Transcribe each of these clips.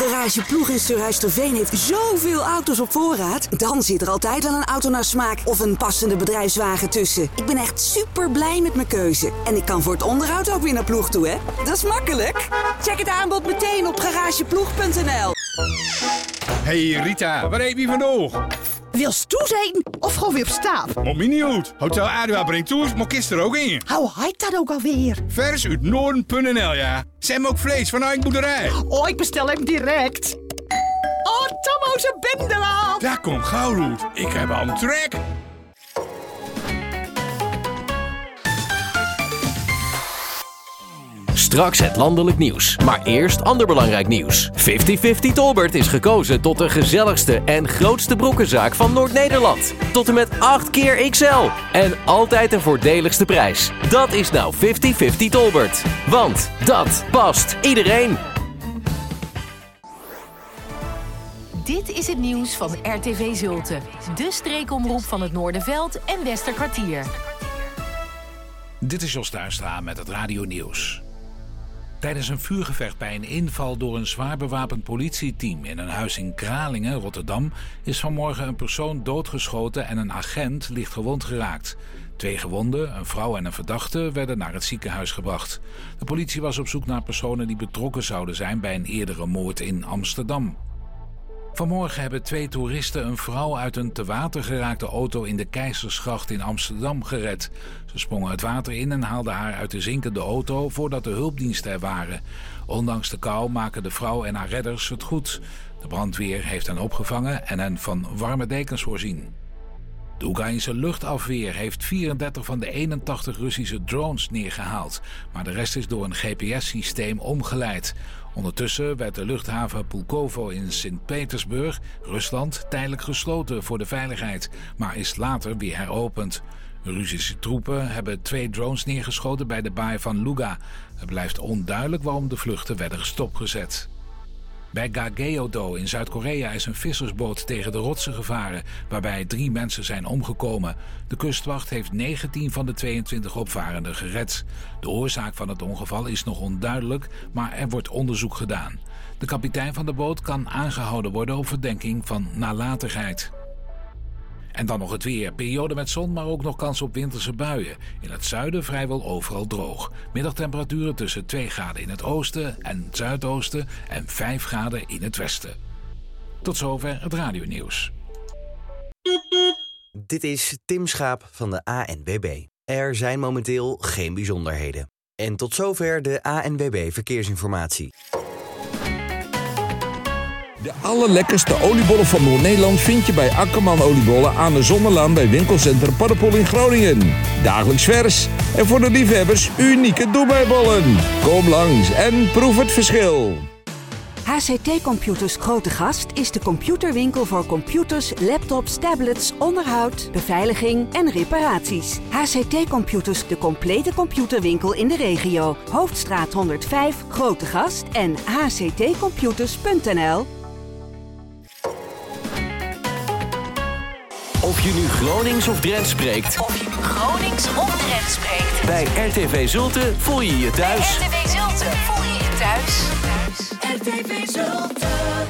Garage Ploeg in Surhuisterveen heeft zoveel auto's op voorraad. Dan zit er altijd wel een auto naar smaak of een passende bedrijfswagen tussen. Ik ben echt super blij met mijn keuze. En ik kan voor het onderhoud ook weer naar Ploeg toe, hè? Dat is makkelijk. Check het aanbod meteen op garageploeg.nl. Hey Rita, waar heb je vandoor? Wil stoer zijn of gewoon weer op stap? Mom me niet uit. Hotel Adua brengt toers, maar kist er ook in. Hoe heet dat ook alweer? Vers uit Noorden.nl, ja. Ze hebben ook vlees van eigen boerderij. Oh, ik bestel hem direct. Oh, Tomo, ze bent er al. Daar komt gauw uit. Ik heb al een trek. Straks het landelijk nieuws. Maar eerst ander belangrijk nieuws. 50-50 Tolbert is gekozen tot de gezelligste en grootste broekenzaak van Noord-Nederland. Tot en met 8 keer XL. En altijd de voordeligste prijs. Dat is nou 50-50 Tolbert. Want dat past iedereen. Dit is het nieuws van RTV Zulte. De streekomroep van het Noorderveld en Westerkwartier. Dit is Jos Duistra met het Radio Nieuws. Tijdens een vuurgevecht bij een inval door een zwaar bewapend politieteam in een huis in Kralingen, Rotterdam, is vanmorgen een persoon doodgeschoten en een agent licht gewond geraakt. 2 gewonden, een vrouw en een verdachte, werden naar het ziekenhuis gebracht. De politie was op zoek naar personen die betrokken zouden zijn bij een eerdere moord in Amsterdam. Vanmorgen hebben 2 toeristen een vrouw uit een te water geraakte auto in de Keizersgracht in Amsterdam gered. Ze sprongen het water in en haalden haar uit de zinkende auto voordat de hulpdiensten er waren. Ondanks de kou maken de vrouw en haar redders het goed. De brandweer heeft hen opgevangen en hen van warme dekens voorzien. De Oekraïnse luchtafweer heeft 34 van de 81 Russische drones neergehaald, maar de rest is door een GPS-systeem omgeleid. Ondertussen werd de luchthaven Pulkovo in Sint-Petersburg, Rusland, tijdelijk gesloten voor de veiligheid, maar is later weer heropend. Russische troepen hebben 2 drones neergeschoten bij de baai van Luga. Het blijft onduidelijk waarom de vluchten werden stopgezet. Bij Gageodo in Zuid-Korea is een vissersboot tegen de rotsen gevaren, waarbij 3 mensen zijn omgekomen. De kustwacht heeft 19 van de 22 opvarenden gered. De oorzaak van het ongeval is nog onduidelijk, maar er wordt onderzoek gedaan. De kapitein van de boot kan aangehouden worden op verdenking van nalatigheid. En dan nog het weer. Periode met zon, maar ook nog kans op winterse buien. In het zuiden vrijwel overal droog. Middagtemperaturen tussen 2 graden in het oosten en het zuidoosten en 5 graden in het westen. Tot zover het radionieuws. Dit is Tim Schaap van de ANWB. Er zijn momenteel geen bijzonderheden. En tot zover de ANWB Verkeersinformatie. De allerlekkerste oliebollen van Noord-Nederland vind je bij Akkerman Oliebollen aan de Zonnelaan bij winkelcentrum Paddepoel in Groningen. Dagelijks vers en voor de liefhebbers unieke doebijbollen. Kom langs en proef het verschil. HCT Computers Grote Gast is de computerwinkel voor computers, laptops, tablets, onderhoud, beveiliging en reparaties. HCT Computers, de complete computerwinkel in de regio. Hoofdstraat 105, Grote Gast en hctcomputers.nl. Of je nu Gronings of Drents spreekt. Bij RTV Zulte voel je je thuis. Bij RTV Zulte voel je je thuis. RTV Zulte.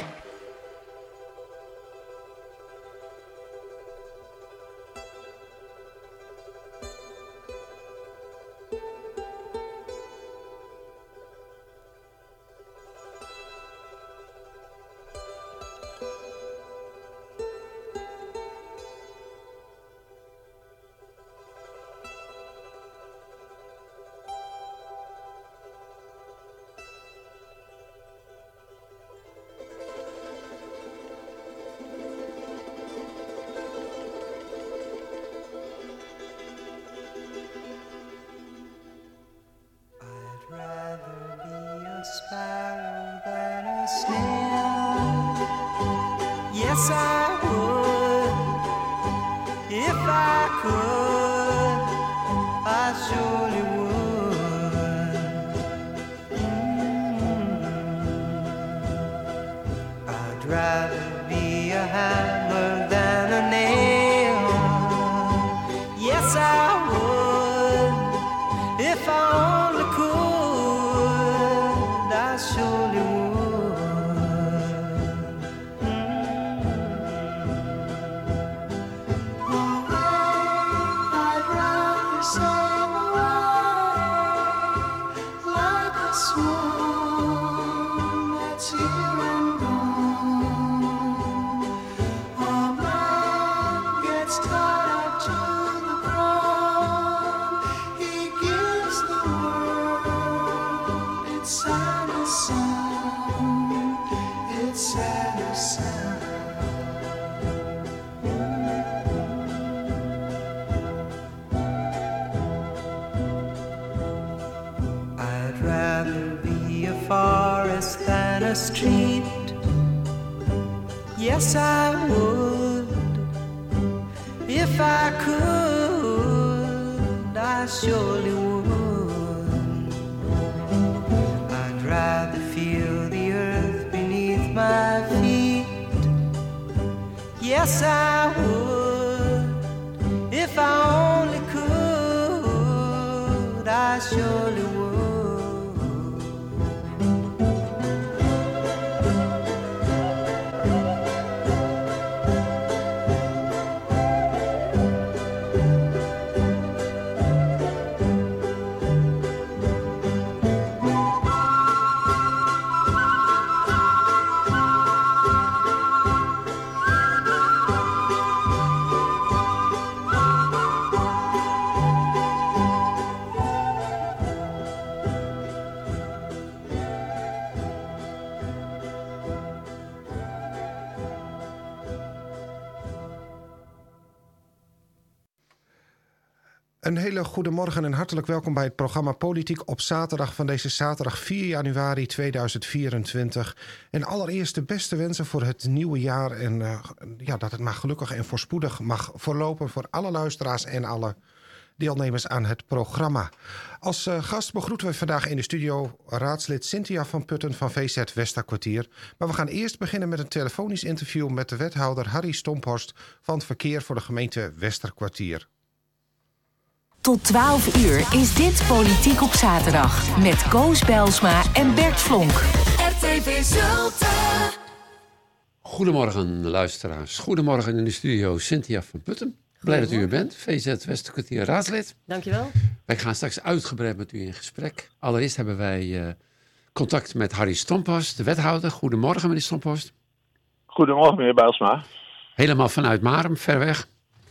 Sparrow than a snail. Yes, I would. If I could, I surely would. I'd rather be a hammer than a nail. Yes, I would. If I only could, I surely would. swan that's here and gone. A man gets tied up to the ground. He gives the word. It's sad as sound. It's sad as sound. I'd rather be a forest than a street. Yes, I would. If I could, I surely would. I'd rather feel the earth beneath my feet. Yes, I would. If I only could, I surely would. Een hele goede morgen en hartelijk welkom bij het programma Politiek op zaterdag van deze zaterdag 4 januari 2024. En allereerst de beste wensen voor het nieuwe jaar en dat het maar gelukkig en voorspoedig mag verlopen voor alle luisteraars en alle deelnemers aan het programma. Als gast begroeten we vandaag in de studio raadslid Cynthia van Putten van VZ Westerkwartier. Maar we gaan eerst beginnen met een telefonisch interview met de wethouder Harry Stomphorst van het verkeer voor de gemeente Westerkwartier. Tot 12 uur is dit Politiek op zaterdag met Koos Bijlsma en Bert Vlonk. RTV Zulte. Goedemorgen luisteraars. Goedemorgen in de studio Cynthia van Putten. Blij dat u er bent. VZ Westerkwartier raadslid. Dankjewel. Wij gaan straks uitgebreid met u in gesprek. Allereerst hebben wij contact met Harry Stomphorst, de wethouder. Goedemorgen meneer Stomphorst. Goedemorgen meneer Bijlsma. Helemaal vanuit Marum, ver weg.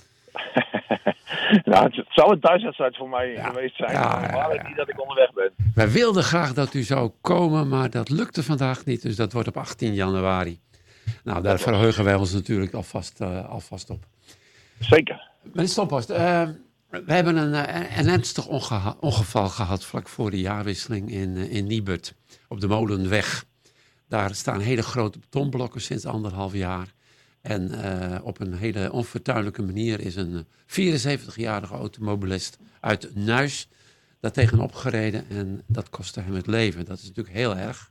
Nou, het zal een thuiswedstrijd voor mij geweest zijn. Maar niet dat ik onderweg ben. Wij wilden graag dat u zou komen, maar dat lukte vandaag niet. Dus dat wordt op 18 januari. Nou, daar verheugen wij ons natuurlijk alvast op. Zeker. Meneer Stomphorst, we hebben een ernstig ongeval gehad vlak voor de jaarwisseling in Niebert. Op de Molenweg. Daar staan hele grote betonblokken sinds 1,5 jaar. En op een hele onfortuinlijke manier is een 74-jarige automobilist uit Nuis daar tegenop gereden. En dat kostte hem het leven. Dat is natuurlijk heel erg.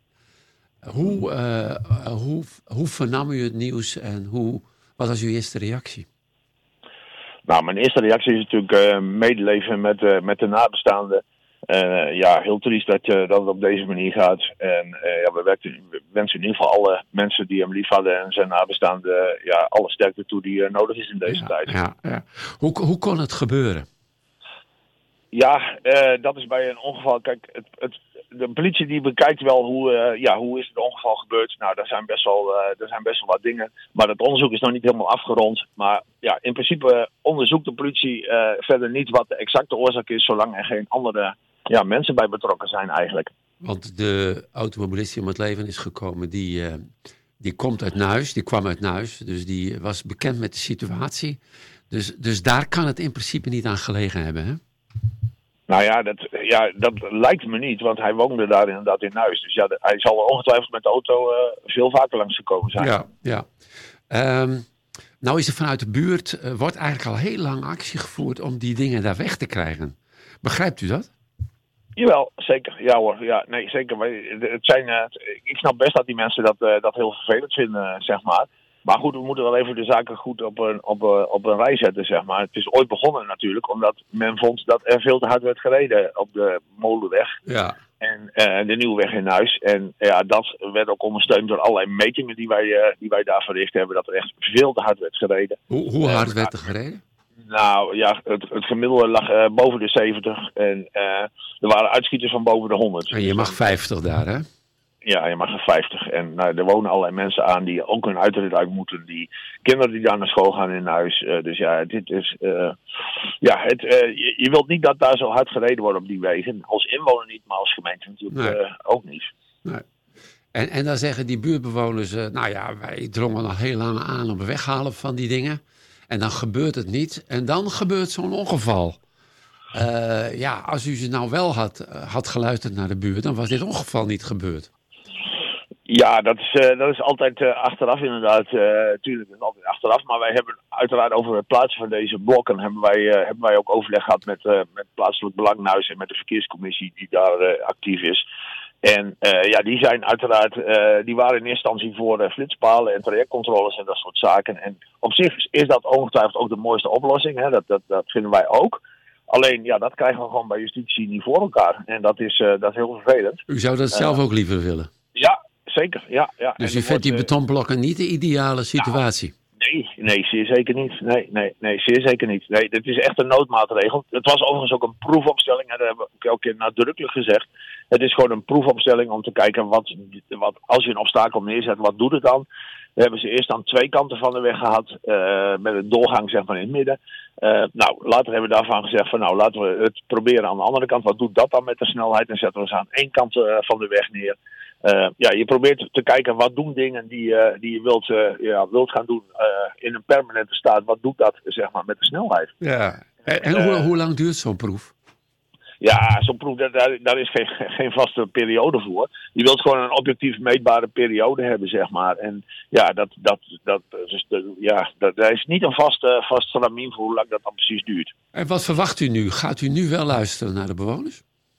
Hoe vernam u het nieuws en wat was uw eerste reactie? Nou, mijn eerste reactie is natuurlijk medeleven met de nabestaanden. Heel triest dat het op deze manier gaat. En we wensen in ieder geval alle mensen die hem lief hadden en zijn nabestaanden alle sterkte toe die nodig is in deze tijd. Ja. Hoe kon het gebeuren? Ja, dat is bij een ongeval. Kijk, de politie die bekijkt wel hoe is het ongeval gebeurd. Nou, er zijn best wel wat dingen. Maar het onderzoek is nog niet helemaal afgerond. Maar ja, in principe onderzoekt de politie verder niet wat de exacte oorzaak is, zolang er geen andere mensen bij betrokken zijn eigenlijk. Want de automobilist die om het leven is gekomen, die komt uit Nuis, die kwam uit Nuis. Dus die was bekend met de situatie. Dus daar kan het in principe niet aan gelegen hebben, hè? Nou ja, dat lijkt me niet, want hij woonde daar inderdaad in Nuis. Dus ja, hij zal er ongetwijfeld met de auto veel vaker langs gekomen zijn. Ja. Nou is er vanuit de buurt, wordt eigenlijk al heel lang actie gevoerd om die dingen daar weg te krijgen. Begrijpt u dat? Jawel, zeker. Ja hoor, ja, nee, zeker. Maar ik snap best dat die mensen dat heel vervelend vinden, zeg maar. Maar goed, we moeten wel even de zaken goed op een rij zetten, zeg maar. Het is ooit begonnen natuurlijk, omdat men vond dat er veel te hard werd gereden op de Molenweg. Ja. En de nieuwe weg in Nuis. En ja, dat werd ook ondersteund door allerlei metingen die wij daar verricht hebben, dat er echt veel te hard werd gereden. Hoe hard werd er gereden? Nou ja, het gemiddelde lag boven de 70 en er waren uitschieters van boven de 100. En je mag 50 daar, hè? Ja, je mag er 50. En er wonen allerlei mensen aan die ook hun uitrit uit moeten. Die kinderen die daar naar school gaan in huis. Dus ja, dit is... je wilt niet dat daar zo hard gereden wordt op die wegen. Als inwoner niet, maar als gemeente natuurlijk ook niet. Nee. En dan zeggen die buurtbewoners... wij drongen al heel lang aan op het weghalen van die dingen. En dan gebeurt het niet. En dan gebeurt zo'n ongeval. Als u ze nou wel had geluisterd naar de buurt... dan was dit ongeval niet gebeurd. Ja, dat is altijd achteraf inderdaad. Tuurlijk is het altijd achteraf. Maar wij hebben uiteraard over het plaatsen van deze blokken... hebben wij ook overleg gehad met plaatselijk belangenhuis... en met de verkeerscommissie die daar actief is. En die zijn uiteraard... die waren in eerste instantie voor flitspalen en trajectcontroles en dat soort zaken. En op zich is dat ongetwijfeld ook de mooiste oplossing. Hè? Dat vinden wij ook. Alleen, dat krijgen we gewoon bij justitie niet voor elkaar. En dat is heel vervelend. U zou dat zelf ook liever willen? Ja, zeker. Ja. Dus u vindt die betonblokken niet de ideale situatie? Nee, zeer zeker niet. Nee, zeer zeker niet. Nee, dit is echt een noodmaatregel. Het was overigens ook een proefopstelling. En dat hebben we elke keer nadrukkelijk gezegd. Het is gewoon een proefopstelling om te kijken wat als je een obstakel neerzet, wat doet het dan? We hebben ze eerst aan 2 kanten van de weg gehad, met een doorgang zeg maar in het midden. Later hebben we daarvan gezegd van laten we het proberen aan de andere kant. Wat doet dat dan met de snelheid? En zetten we ze aan 1 kant van de weg neer. Je probeert te kijken wat doen dingen die je wilt gaan doen in een permanente staat. Wat doet dat zeg maar met de snelheid? Ja. En hoe lang duurt zo'n proef? Ja, zo'n proef, daar is geen vaste periode voor. Je wilt gewoon een objectief meetbare periode hebben, zeg maar. En daar is niet een vast stramien voor hoe lang dat dan precies duurt. En wat verwacht u nu? Gaat u nu wel luisteren naar de bewoners?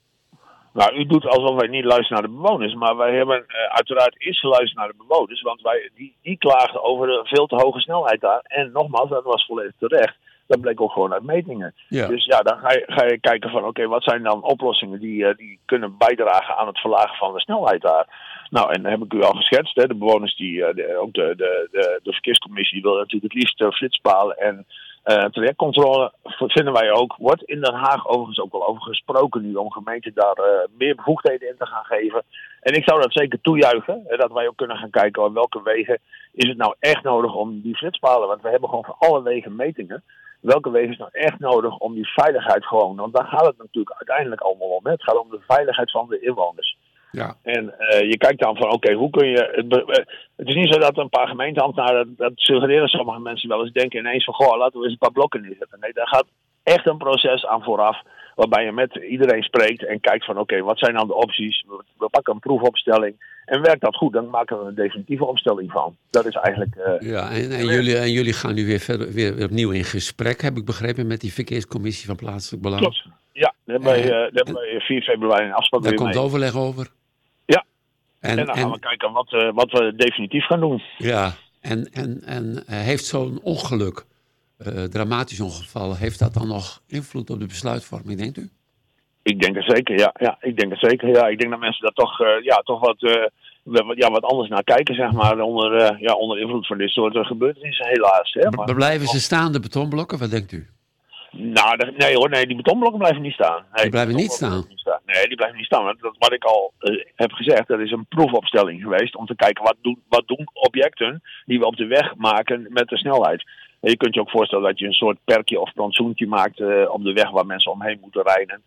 Nou, u doet alsof wij niet luisteren naar de bewoners. Maar wij hebben uiteraard eerst geluisterd naar de bewoners. Want die klaagden over de veel te hoge snelheid daar. En nogmaals, dat was volledig terecht. Dat bleek ook gewoon uit metingen. Ja. Dus dan ga je kijken van oké, wat zijn dan oplossingen die kunnen bijdragen aan het verlagen van de snelheid daar. Nou, en dan heb ik u al geschetst. Hè, de bewoners ook de verkeerscommissie wil natuurlijk het liefst flitspalen en trajectcontrole vinden wij ook. Wordt in Den Haag overigens ook wel over gesproken nu om gemeenten daar meer bevoegdheden in te gaan geven. En ik zou dat zeker toejuichen. Dat wij ook kunnen gaan kijken op welke wegen is het nou echt nodig om die flitspalen. Want we hebben gewoon voor alle wegen metingen. Welke wegen is nou echt nodig om die veiligheid gewoon... Want daar gaat het natuurlijk uiteindelijk allemaal om. Hè? Het gaat om de veiligheid van de inwoners. Ja. En je kijkt dan van oké, hoe kun je... Het is niet zo dat een paar gemeenteambtenaren... Dat suggereren sommige mensen wel eens denken ineens van... Goh, laten we eens een paar blokken neerzetten. Nee, daar gaat echt een proces aan vooraf... Waarbij je met iedereen spreekt en kijkt van oké, wat zijn dan de opties? We pakken een proefopstelling. En werkt dat goed, dan maken we een definitieve opstelling van. Dat is eigenlijk... jullie gaan nu weer opnieuw in gesprek, heb ik begrepen, met die verkeerscommissie van plaatselijk belang. Klopt. Ja, daar hebben wij 4 februari een afspraak mee. Daar komt overleg over. Ja. En dan gaan we kijken wat we definitief gaan doen. Ja, en heeft zo'n ongeluk... dramatisch ongeval, heeft dat dan nog invloed op de besluitvorming, denkt u? Ik denk het zeker, ja. Ik denk het zeker, ja. Ik denk dat mensen daar toch wat anders naar kijken, zeg maar, onder invloed van dit soort gebeurtenissen, helaas. Hè. Maar blijven ze staan, de betonblokken? Wat denkt u? Nou, nee, die betonblokken blijven niet staan. Nee, die blijven niet staan? Nee, die blijven niet staan. Want wat ik al heb gezegd, dat is een proefopstelling geweest om te kijken wat doen objecten die we op de weg maken met de snelheid. Je kunt je ook voorstellen dat je een soort perkje of plantsoentje maakt op de weg waar mensen omheen moeten rijden.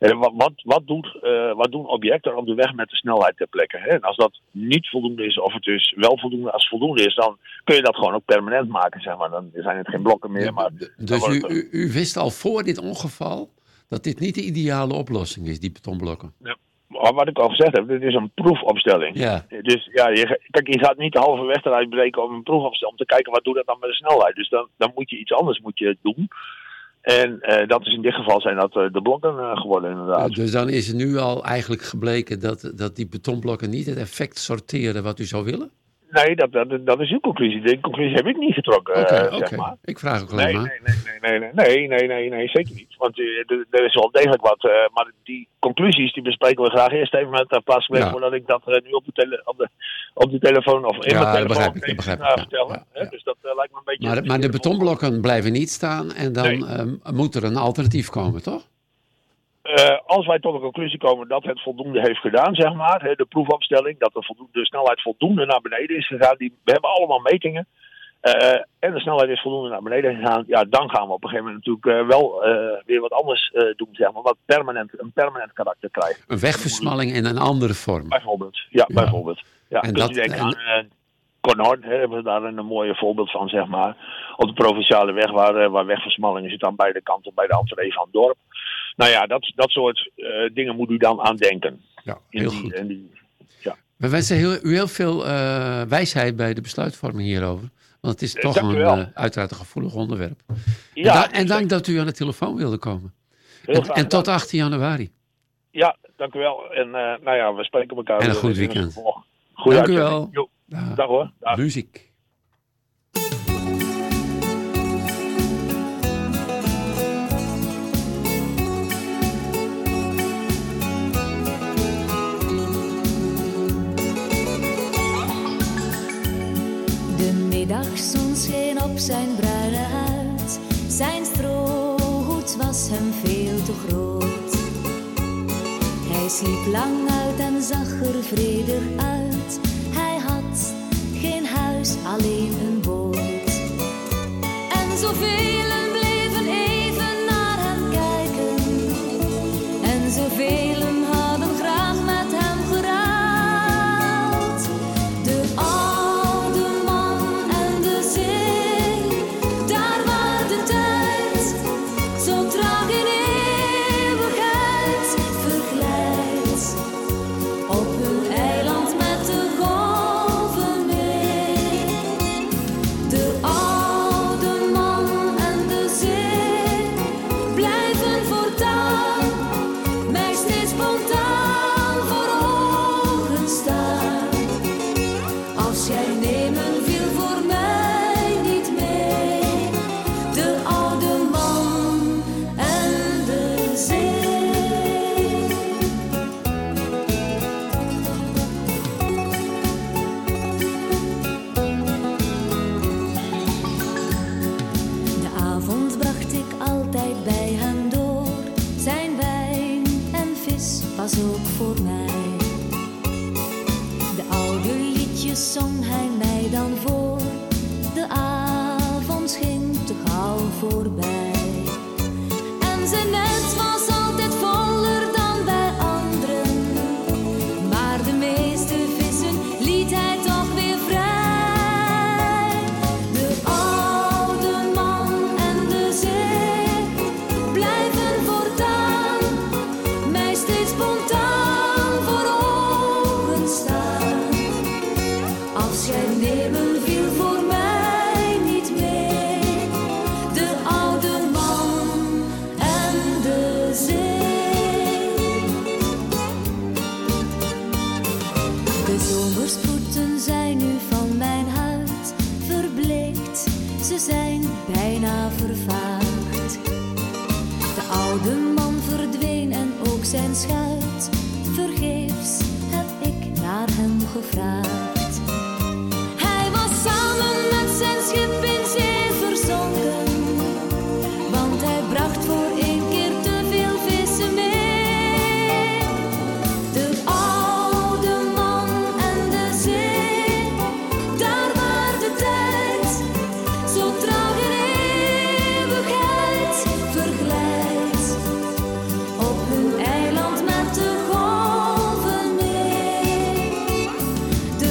Wat doen objecten op de weg met de snelheid ter plekke? En als dat niet voldoende is, of het dus wel voldoende, als het voldoende is, dan kun je dat gewoon ook permanent maken, zeg maar. Dan zijn het geen blokken meer. Maar dus u wist al voor dit ongeval dat dit niet de ideale oplossing is, die betonblokken? Ja. Maar wat ik al gezegd heb, dit is een proefopstelling. Ja. Dus ja, je gaat niet de halve weg eruit breken om een proefopstelling, om te kijken wat doet dat dan met de snelheid. Dus dan moet je iets anders doen. En dat is in dit geval zijn dat de blokken geworden inderdaad. Dus dan is het nu al eigenlijk gebleken dat die betonblokken niet het effect sorteren wat u zou willen? Nee, dat is uw conclusie. De conclusie heb ik niet getrokken, zeg maar. Ik vraag ook alleen maar. Nee, zeker niet. Want er is wel degelijk wat. Maar die conclusies die bespreken we graag eerst even met plaatselijk voordat ik dat nu op de telefoon of in mijn telefoon ga vertellen. Ja. Dus dat lijkt me een beetje... Maar de betonblokken blijven niet staan en dan moet er een alternatief komen, toch? Als wij tot de conclusie komen dat het voldoende heeft gedaan, zeg maar, de proefopstelling, dat de snelheid voldoende naar beneden is gegaan, we hebben allemaal metingen, en de snelheid is voldoende naar beneden gegaan, ja, dan gaan we op een gegeven moment natuurlijk wel weer wat anders doen, zeg maar, wat een permanent karakter krijgen. Een wegversmalling in een andere vorm. Bijvoorbeeld. Ja, en dus denk aan Cornhorn, hebben we daar een mooie voorbeeld van, zeg maar, op de provinciale weg, waar wegversmallingen zitten aan beide kanten, bij de entree van het dorp. Nou ja, dat soort dingen moet u dan aan denken. Ja, heel goed. We wensen u heel veel wijsheid bij de besluitvorming hierover. Want het is toch uiteraard een gevoelig onderwerp. Ja, en dank dat u aan de telefoon wilde komen. En tot 18 januari. Ja, dank u wel. En we spreken elkaar. En een goed weekend. Dank u wel. Dag hoor. Dag. Muziek. De middagzon scheen op zijn bruine huid. Zijn strohoed was hem veel te groot. Hij sliep lang uit en zag er vredig uit. Hij had geen huis, alleen een boot. En zoveel bleven even naar hem kijken. En zoveel hadden graag met hem geruild. De oude man en de zee, daar waar de tijd zo traag in eeuwigheid verglijdt. Op hun eiland met de golven mee. De oude man en de zee blijven voortaan mij steeds spontaan voor ogen staan. Afscheid nemen viel voor mij niet mee. De oude man en de zee. De avond bracht ik altijd bij hem door. Zijn wijn en vis was ook voor mij. De oude liedjes zong hij mij dan voor. De avond ging te gauw voorbij. En zijn net was altijd voller dan bij anderen. Maar de meeste vissen liet hij toch weer vrij. De oude man en de zee blijven voortaan mij steeds spontaan voor ogen staan. Afscheid nemen viel voor mij niet mee. De oude man en de zee. De zomersproeten zijn nu van mijn huid verbleekt. Ze zijn bijna vervaagd. De oude man verdween en ook zijn schuit. Vergeefs heb ik naar hem gevraagd. Hij was samen met zijn schip in zee verzonken. Want hij bracht voor één keer te veel vissen mee. De oude man en de zee, daar waar de tijd zo traag in eeuwigheid verglijdt. Op hun eiland met de golven mee.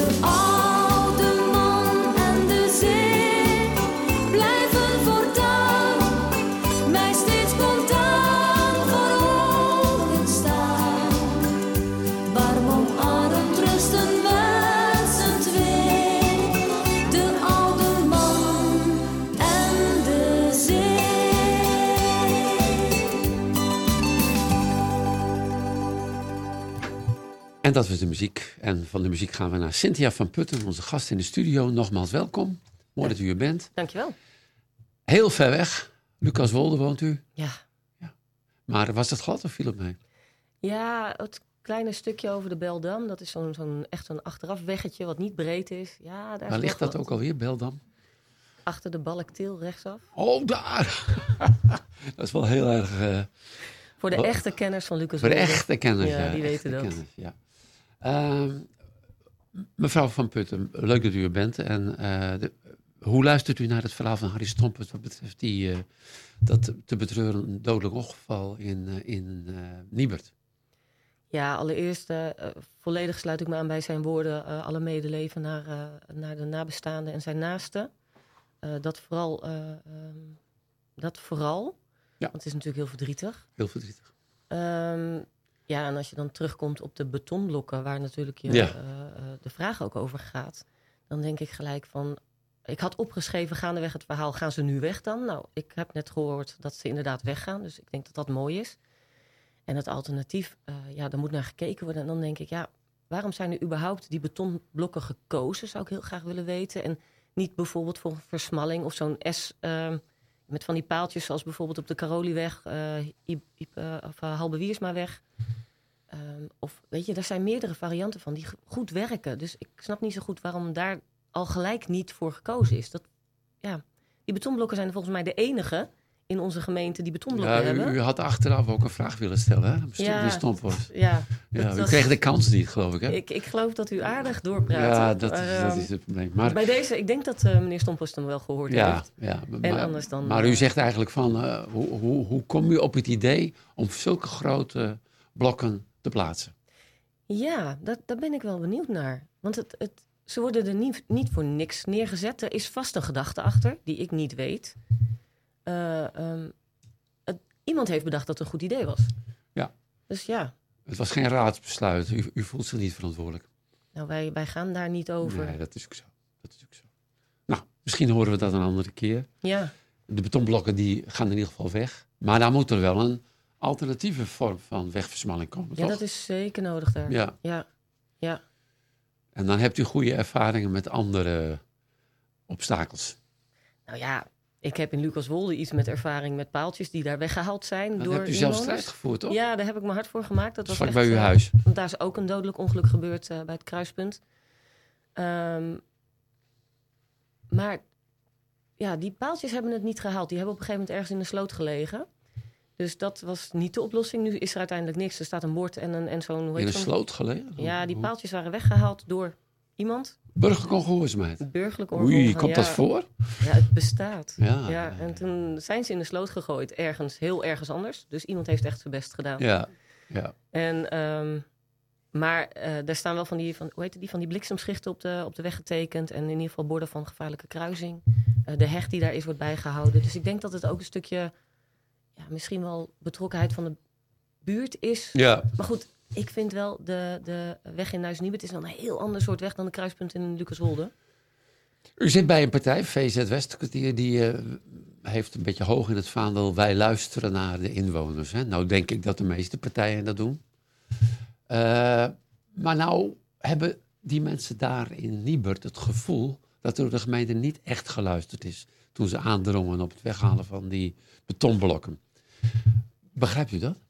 En dat was de muziek. En van de muziek gaan we naar Cynthia van Putten, onze gast in de studio. Nogmaals welkom. Mooi dat u er bent. Dankjewel. Heel ver weg. Lucaswolde woont u. Ja. Maar was het glad of viel het mee? Ja, het kleine stukje over de Beldam. Dat is zo'n achteraf weggetje wat niet breed is. Ja, daar Waar ligt dat ook alweer, Beldam? Achter de Balkteel rechtsaf. Oh, daar! Dat is wel heel erg... Voor de echte kenners van Lucas. Voor de echte kenners, ja. Die weten dat. Kenners, ja. Mevrouw van Putten, leuk dat u er bent. En hoe luistert u naar het verhaal van Harry Stompert wat betreft dat te betreuren dodelijk ongeval in Niebert? Ja, allereerst volledig sluit ik me aan bij zijn woorden. Alle medeleven naar de nabestaanden en zijn naasten. Dat vooral. Ja. Want het is natuurlijk heel verdrietig. Heel verdrietig. Ja, en als je dan terugkomt op de betonblokken, waar natuurlijk de vraag ook over gaat, dan denk ik gelijk van, ik had opgeschreven gaandeweg het verhaal, gaan ze nu weg dan? Nou, ik heb net gehoord dat ze inderdaad weggaan, dus ik denk dat dat mooi is. En het alternatief, daar moet naar gekeken worden. En dan denk ik, waarom zijn er überhaupt die betonblokken gekozen, zou ik heel graag willen weten. En niet bijvoorbeeld voor versmalling of zo'n S... met van die paaltjes zoals bijvoorbeeld op de Carolieweg of Halbe Wiersmaweg. Of weet je, daar zijn meerdere varianten van die goed werken. Dus ik snap niet zo goed waarom daar al gelijk niet voor gekozen is. Die betonblokken zijn volgens mij de enige in onze gemeente die betonblokken hebben. U had achteraf ook een vraag willen stellen, hè? Stompers. U kreeg de kans niet, geloof ik, hè? Ik geloof dat u aardig doorpraat. Ja, dat is het probleem. Maar bij deze, ik denk dat meneer Stompers hem wel gehoord heeft. Ja, anders dan, maar u zegt eigenlijk van, hoe kom u op het idee om zulke grote blokken te plaatsen? Ja, daar ben ik wel benieuwd naar. Want ze worden er niet voor niks neergezet. Er is vast een gedachte achter, die ik niet weet. Iemand heeft bedacht dat het een goed idee was. Ja. Dus ja. Het was geen raadsbesluit. U voelt zich niet verantwoordelijk. Nou, wij gaan daar niet over. Nee, dat is ook zo. Nou, misschien horen we dat een andere keer. Ja. De betonblokken die gaan in ieder geval weg. Maar daar moet er wel een alternatieve vorm van wegversmalling komen, toch? Dat is zeker nodig daar. Ja. En dan hebt u goede ervaringen met andere obstakels. Nou ja, ik heb in Lucaswolde iets met ervaring met paaltjes die daar weggehaald zijn. Dan hebt u zelf strijd gevoerd, toch? Ja, daar heb ik me hard voor gemaakt. Dat was vlak echt, bij uw huis. Want daar is ook een dodelijk ongeluk gebeurd bij het kruispunt. Maar ja, die paaltjes hebben het niet gehaald. Die hebben op een gegeven moment ergens in de sloot gelegen. Dus dat was niet de oplossing. Nu is er uiteindelijk niks. Er staat een bord en zo'n... In een sloot gelegen? Ja, die paaltjes waren weggehaald door iemand. Burgerlijke ongehoorzaamheid. Burgerlijke ongehoorzaamheid. Oei, komt dat voor? Ja, het bestaat. Ja. En toen zijn ze in de sloot gegooid. Heel ergens anders. Dus iemand heeft echt zijn best gedaan. Ja. En, maar daar staan wel van die bliksemschichten op de weg getekend. En in ieder geval borden van gevaarlijke kruising. De heg die daar is, wordt bijgehouden. Dus ik denk dat het ook een stukje... misschien wel betrokkenheid van de buurt is. Ja. Maar goed, ik vind wel de weg in Nuis-Niebert is wel een heel ander soort weg dan de kruispunten in Lucaswolde. U zit bij een partij, VZ Westkwartier, die heeft een beetje hoog in het vaandel. Wij luisteren naar de inwoners. Hè? Nou denk ik dat de meeste partijen dat doen. Maar nou hebben die mensen daar in Niebert het gevoel dat er door de gemeente niet echt geluisterd is toen ze aandrongen op het weghalen van die betonblokken. Begrijpt u dat?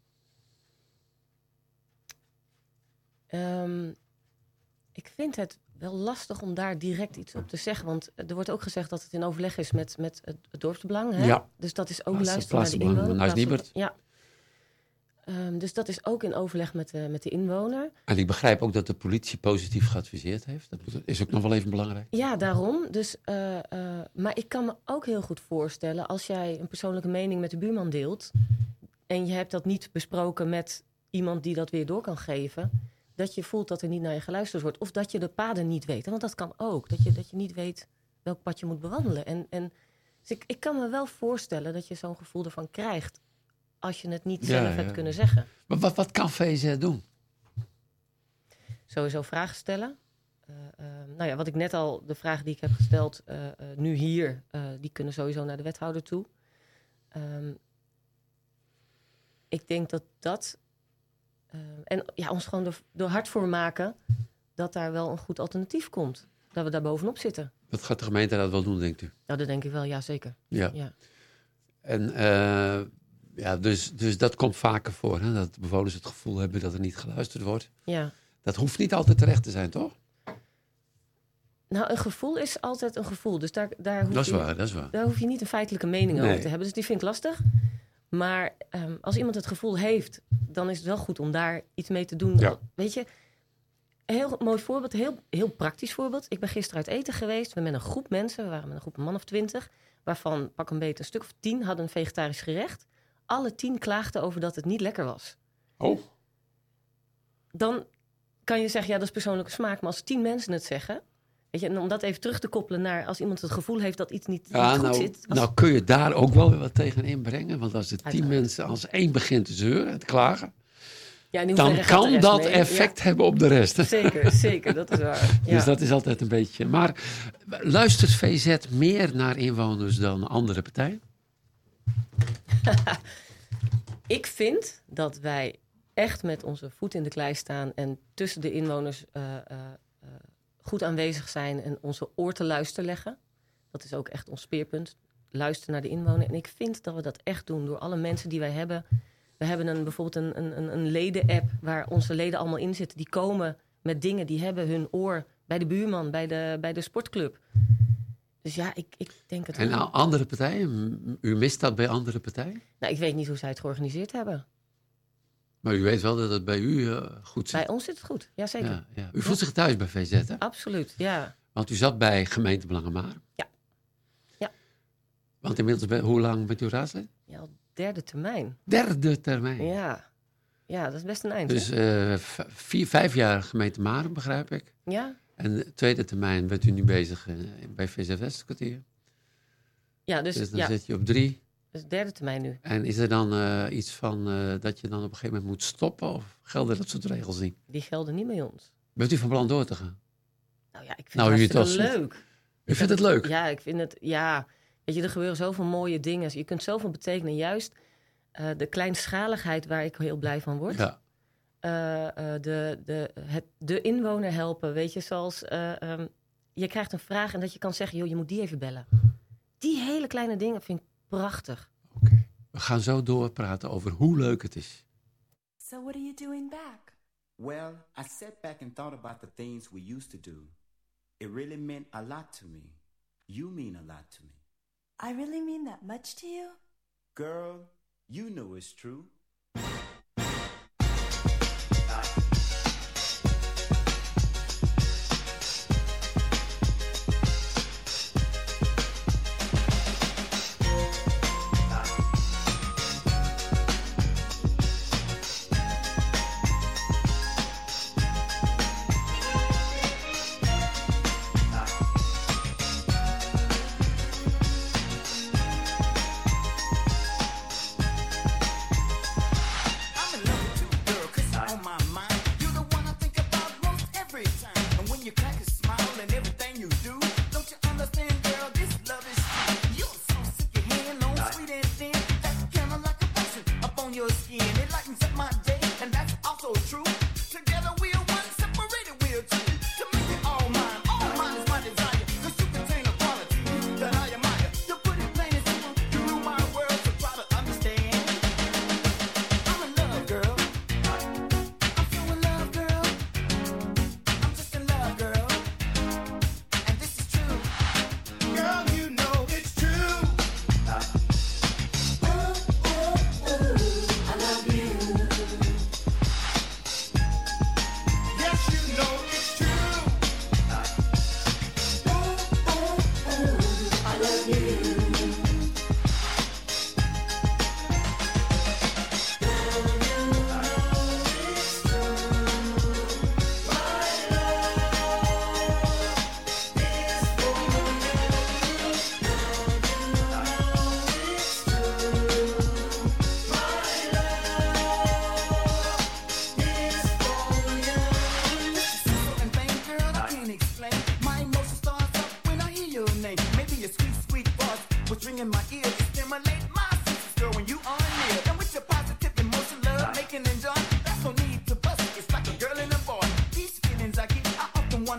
Ik vind het wel lastig om daar direct iets op te zeggen. Want er wordt ook gezegd dat het in overleg is met het dorpsbelang. Hè? Ja. Dus dat is ook luisteren naar de inwoner. Ja. Dus dat is ook in overleg met de inwoner. En ik begrijp ook dat de politie positief geadviseerd heeft. Dat is ook nog wel even belangrijk. Ja, daarom. Dus, maar ik kan me ook heel goed voorstellen... als jij een persoonlijke mening met de buurman deelt... en je hebt dat niet besproken met iemand die dat weer door kan geven... dat je voelt dat er niet naar je geluisterd wordt. Of dat je de paden niet weet. Want dat kan ook. Dat je niet weet welk pad je moet bewandelen. Dus ik kan me wel voorstellen dat je zo'n gevoel ervan krijgt... als je het niet zelf hebt kunnen zeggen. Maar wat kan VZ doen? Sowieso vragen stellen. Wat ik net al, de vragen die ik heb gesteld, nu hier, die kunnen sowieso naar de wethouder toe. Ik denk dat En ons gewoon er hard voor maken dat daar wel een goed alternatief komt. Dat we daar bovenop zitten. Dat gaat de gemeenteraad wel doen, denkt u? Ja, dat denk ik wel, ja zeker. Ja. En dus dat komt vaker voor. Hè? Dat bewoners het gevoel hebben dat er niet geluisterd wordt. Ja. Dat hoeft niet altijd terecht te zijn, toch? Nou, een gevoel is altijd een gevoel. Dus daar dat is waar. Daar hoef je niet een feitelijke mening over te hebben. Dus die vind ik lastig. Maar als iemand het gevoel heeft, dan is het wel goed om daar iets mee te doen. Ja. Weet je, een heel mooi voorbeeld, heel praktisch voorbeeld. Ik ben gisteren uit eten geweest. We met een groep mensen, we waren met een groep man of 20... waarvan pak een beetje een stuk of 10 hadden een vegetarisch gerecht. Alle 10 klaagden over dat het niet lekker was. Oh. Dan kan je zeggen, ja, dat is persoonlijke smaak. Maar als 10 mensen het zeggen... Weet je, en om dat even terug te koppelen naar als iemand het gevoel heeft dat iets niet goed zit. Nou kun je daar ook wel weer wat tegen inbrengen. Want als de 10 mensen als één begint te zeuren en te klagen... Ja, dan kan dat effect hebben op de rest. Zeker, dat is waar. Ja. Dus dat is altijd een beetje... Maar luistert VZ meer naar inwoners dan andere partijen? Ik vind dat wij echt met onze voet in de klei staan... en tussen de inwoners goed aanwezig zijn... en onze oor te luisteren leggen. Dat is ook echt ons speerpunt. Luisteren naar de inwoner. En ik vind dat we dat echt doen door alle mensen die wij hebben... We hebben bijvoorbeeld een leden-app waar onze leden allemaal in zitten. Die komen met dingen, die hebben hun oor bij de buurman, bij de sportclub. Dus ja, ik denk het wel. En andere partijen? U mist dat bij andere partijen? Nou, ik weet niet hoe zij het georganiseerd hebben. Maar u weet wel dat het bij u goed zit? Bij ons zit het goed, ja zeker. Ja. U voelt zich thuis bij VZ, hè? Absoluut, ja. Want u zat bij gemeente Belangenmaar. Ja. Want inmiddels, hoe lang bent u raadslid? Ja, al 3e termijn. 3e termijn? Ja, dat is best een eind. Dus 5 jaar gemeente Maren, begrijp ik. Ja. En de 2e termijn bent u nu bezig bij VZ Westkwartier. Ja, dus dan zit je op 3. Dus 3e termijn nu. En is er dan iets van dat je dan op een gegeven moment moet stoppen? Of gelden dat soort regels niet? Die gelden niet bij ons. Bent u van plan door te gaan? Nou ja, ik vind het hartstikke leuk. U vindt het leuk? Ja, ik vind het... Ja, weet je, er gebeuren zoveel mooie dingen. Je kunt zoveel betekenen. Juist de kleinschaligheid waar ik heel blij van word. Ja. De inwoner helpen. Weet je, zoals... je krijgt een vraag en dat je kan zeggen... joh, je moet die even bellen. Die hele kleine dingen vind ik prachtig. Oké. We gaan zo doorpraten over hoe leuk het is. So what are you doing back? Well, I sat back and thought about the things we used to do. It really meant a lot to me. You mean a lot to me. I really mean that much to you? Girl, you know it's true.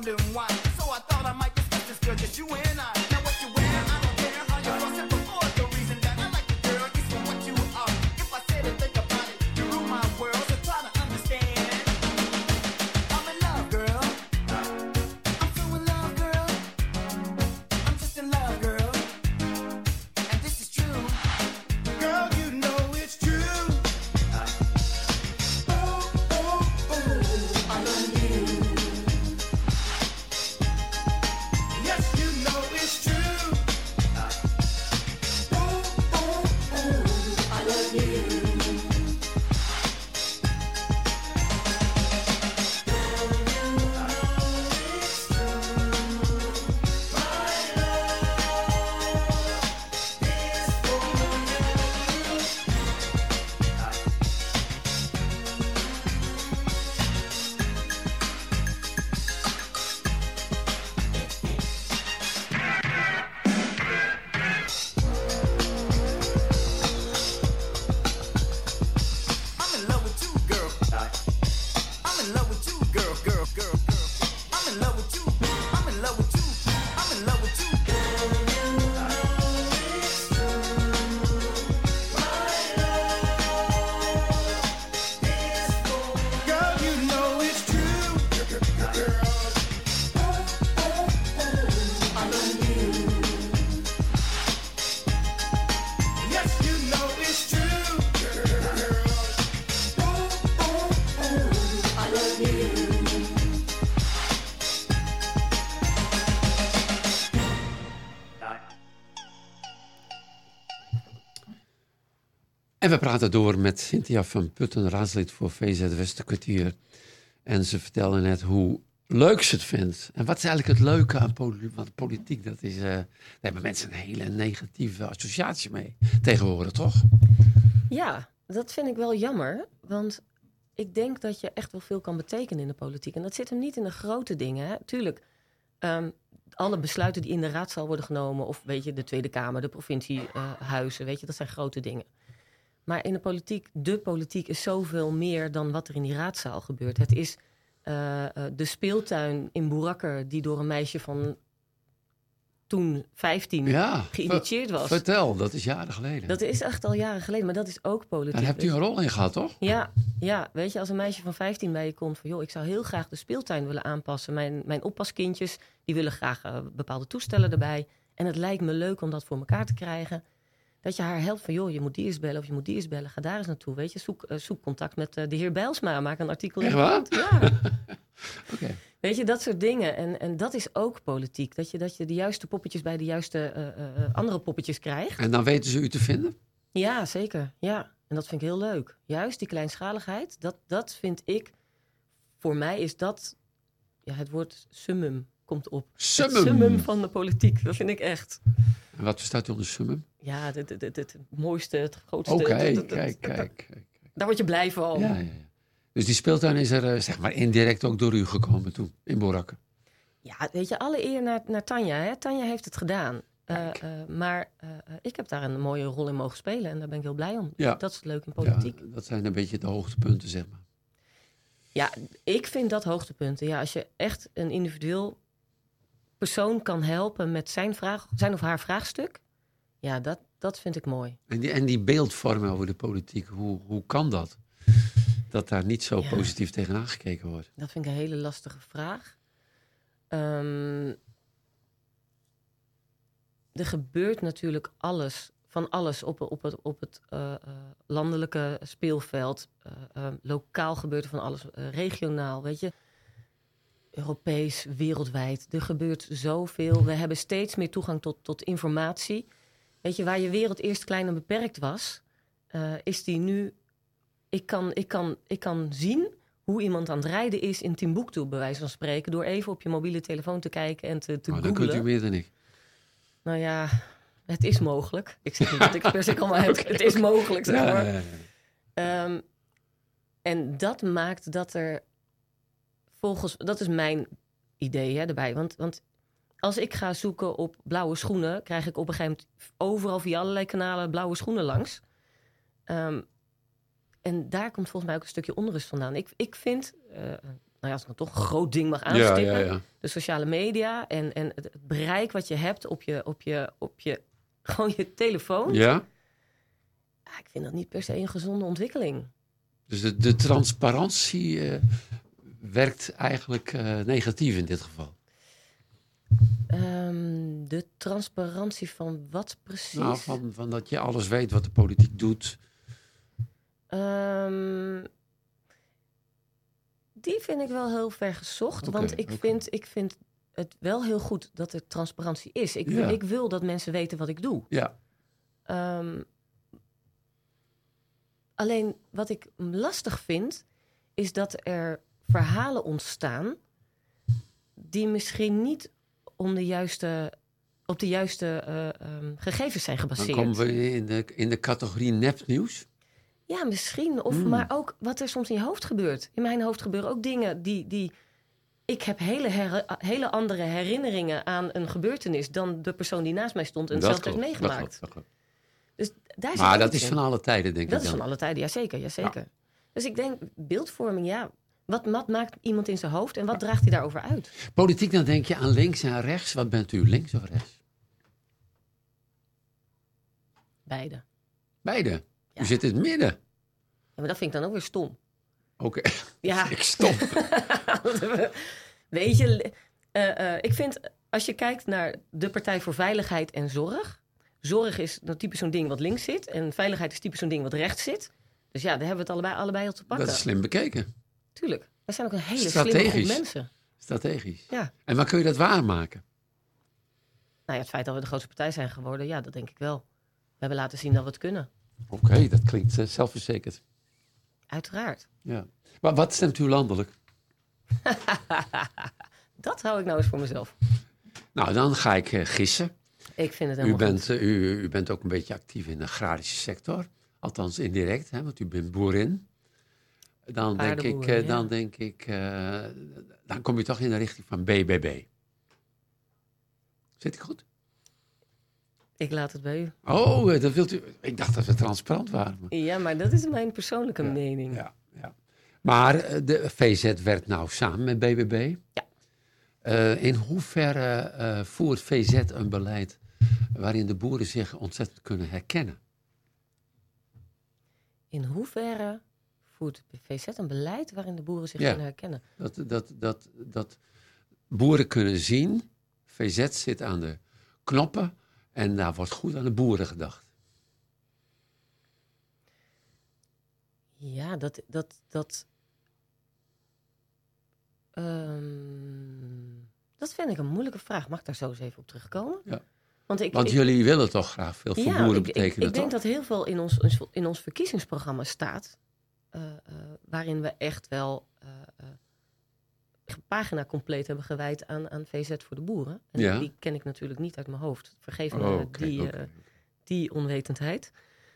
wondering why. So I thought I might discuss this girl, just you and I. Now what you wear, I don't care how you dress it before. The reason that I like the girl is for what you are. If I said and think about it, you rule my world, so try to understand. I'm in love, girl. I'm so in love, girl. I'm just in love, girl. And this is true. Girl, you know it's true. Oh, oh, oh, I love you. Yes, you know it's true. Oh, oh, oh, I love you. I'm in love with you, girl. I'm in love with you, girl, girl, girl, girl. I'm in love with you. I'm in love with you. I'm in love with you. Girl, you know it's true. Oh, oh, oh, I love you. Yes, you know it's true. Oh, oh, oh, I love you. En we praten door met Cynthia van Putten, raadslid voor VZ Westerkwartier. En ze vertelde net hoe leuk ze het vindt. En wat is eigenlijk het leuke aan politiek? Dat is, daar hebben mensen een hele negatieve associatie mee tegenwoordig, toch? Ja, dat vind ik wel jammer. Want ik denk dat je echt wel veel kan betekenen in de politiek. En dat zit hem niet in de grote dingen. Hè. Tuurlijk, alle besluiten die in de raadzaal worden genomen... of weet je, de Tweede Kamer, de provinciehuizen... weet je, dat zijn grote dingen. Maar in de politiek is zoveel meer dan wat er in die raadzaal gebeurt. Het is de speeltuin in Boerakker... die door een meisje van toen 15 geïnitieerd was. Vertel, dat is jaren geleden. Dat is echt al jaren geleden, maar dat is ook politiek. Daar hebt u een rol in gehad, toch? Ja, weet je, als een meisje van 15 bij je komt... van joh, ik zou heel graag de speeltuin willen aanpassen. Mijn oppaskindjes, die willen graag bepaalde toestellen erbij. En het lijkt me leuk om dat voor elkaar te krijgen... Dat je haar helpt van, joh, je moet die eens bellen of je moet die eens bellen. Ga daar eens naartoe, weet je. Zoek contact met de heer Bijlsma. Maak een artikel in de krant. Ja. Okay. Weet je, dat soort dingen. En dat is ook politiek. Dat je de juiste poppetjes bij de juiste andere poppetjes krijgt. En dan weten ze u te vinden? Ja, zeker. Ja. En dat vind ik heel leuk. Juist die kleinschaligheid, dat vind ik... Voor mij is dat... Ja, het woord summum komt op. Summum? Het summum van de politiek. Dat vind ik echt... En wat verstaat u onder summum? Ja, het mooiste, het grootste. Oké, kijk. Daar word je blij van. Ja. Dus die speeltuin is er zeg maar indirect ook door u gekomen toen, in Boerakker? Ja, weet je, alle eer naar Tanja. Hè? Tanja heeft het gedaan. Maar ik heb daar een mooie rol in mogen spelen. En daar ben ik heel blij om. Ja. Dat is leuk in politiek. Ja, dat zijn een beetje de hoogtepunten, zeg maar. Ja, ik vind dat hoogtepunten. Ja, als je echt een individueel persoon kan helpen met zijn of haar vraagstuk. Ja, dat vind ik mooi. En die beeldvorming over de politiek, hoe kan dat? Dat daar niet zo positief tegenaan gekeken wordt? Dat vind ik een hele lastige vraag. Er gebeurt natuurlijk van alles op het landelijke speelveld. Lokaal gebeurt er van alles, regionaal, weet je. Europees, wereldwijd. Er gebeurt zoveel. We hebben steeds meer toegang tot informatie. Weet je, waar je wereld eerst klein en beperkt was, is die nu... Ik kan zien hoe iemand aan het rijden is in Timbuktu, bij wijze van spreken, door even op je mobiele telefoon te kijken en te googlen. Dan kunt u meer dan ik. Nou ja, het is mogelijk. Ik zeg niet dat ik het per se kan, maar het is mogelijk, zeg maar. Ja. En dat maakt dat er dat is mijn idee erbij. Want als ik ga zoeken op blauwe schoenen, krijg ik op een gegeven moment overal via allerlei kanalen blauwe schoenen langs. En daar komt volgens mij ook een stukje onrust vandaan. Ik vind, als ik dan toch een groot ding mag aanstippen. Ja. De sociale media en het bereik wat je hebt op je gewoon je telefoon. Ja. Ik vind dat niet per se een gezonde ontwikkeling. Dus de transparantie werkt eigenlijk negatief in dit geval. De transparantie van wat precies? Nou, van dat je alles weet wat de politiek doet. Die vind ik wel heel ver gezocht. Want ik vind het wel heel goed dat er transparantie is. Ik wil dat mensen weten wat ik doe. Ja. Alleen wat ik lastig vind, is dat er verhalen ontstaan die misschien niet op de juiste gegevens zijn gebaseerd. Dan komen we in de categorie nepnieuws. Ja, misschien. Maar ook wat er soms in je hoofd gebeurt. In mijn hoofd gebeuren ook dingen die ik heb hele andere herinneringen aan een gebeurtenis dan de persoon die naast mij stond en zelf heeft meegemaakt. Dat klopt. Dus daar Maar dat is van alle tijden, denk ik. Dat is van alle tijden, jazeker. Ja. Dus ik denk, beeldvorming, wat maakt iemand in zijn hoofd en wat draagt hij daarover uit? Politiek, dan denk je aan links en rechts. Wat bent u, links of rechts? Beide. Beide? Ja. U zit in het midden. Ja, maar dat vind ik dan ook weer stom. Oké. Ja. Ik stom. Weet je, ik vind, als je kijkt naar de Partij voor Veiligheid en Zorg. Zorg is nou typisch zo'n ding wat links zit. En veiligheid is typisch zo'n ding wat rechts zit. Dus ja, daar hebben we het allebei al te pakken. Dat is slim bekeken. Tuurlijk. Wij zijn ook een hele slimme groep mensen. Strategisch. Ja. En waar kun je dat waarmaken? Nou ja, het feit dat we de grootste partij zijn geworden, ja, dat denk ik wel. We hebben laten zien dat we het kunnen. Oké, dat klinkt zelfverzekerd. Uiteraard. Ja. Maar wat stemt u landelijk? Dat hou ik nou eens voor mezelf. Nou, dan ga ik gissen. Ik vind het helemaal goed. U bent ook een beetje actief in de agrarische sector. Althans indirect, hè, want u bent boerin. Dan kom je toch in de richting van BBB. Zit ik goed? Ik laat het bij u. Oh, dat wilt u. Ik dacht dat we transparant waren. Ja, maar dat is mijn persoonlijke mening. Ja. Maar de VZ werkt nou samen met BBB. Ja. In hoeverre voert VZ een beleid waarin de boeren zich ontzettend kunnen herkennen? In hoeverre voert VZ een beleid waarin de boeren zich kunnen herkennen? Dat boeren kunnen zien, VZ zit aan de knoppen en daar wordt goed aan de boeren gedacht. Ja, dat vind ik een moeilijke vraag. Mag ik daar zo eens even op terugkomen? Ja. Want jullie willen toch graag veel voor boeren betekenen, ik denk dat heel veel in ons verkiezingsprogramma staat, waarin we echt wel een pagina compleet hebben gewijd aan VZ voor de boeren. En die ken ik natuurlijk niet uit mijn hoofd. Vergeef me die onwetendheid.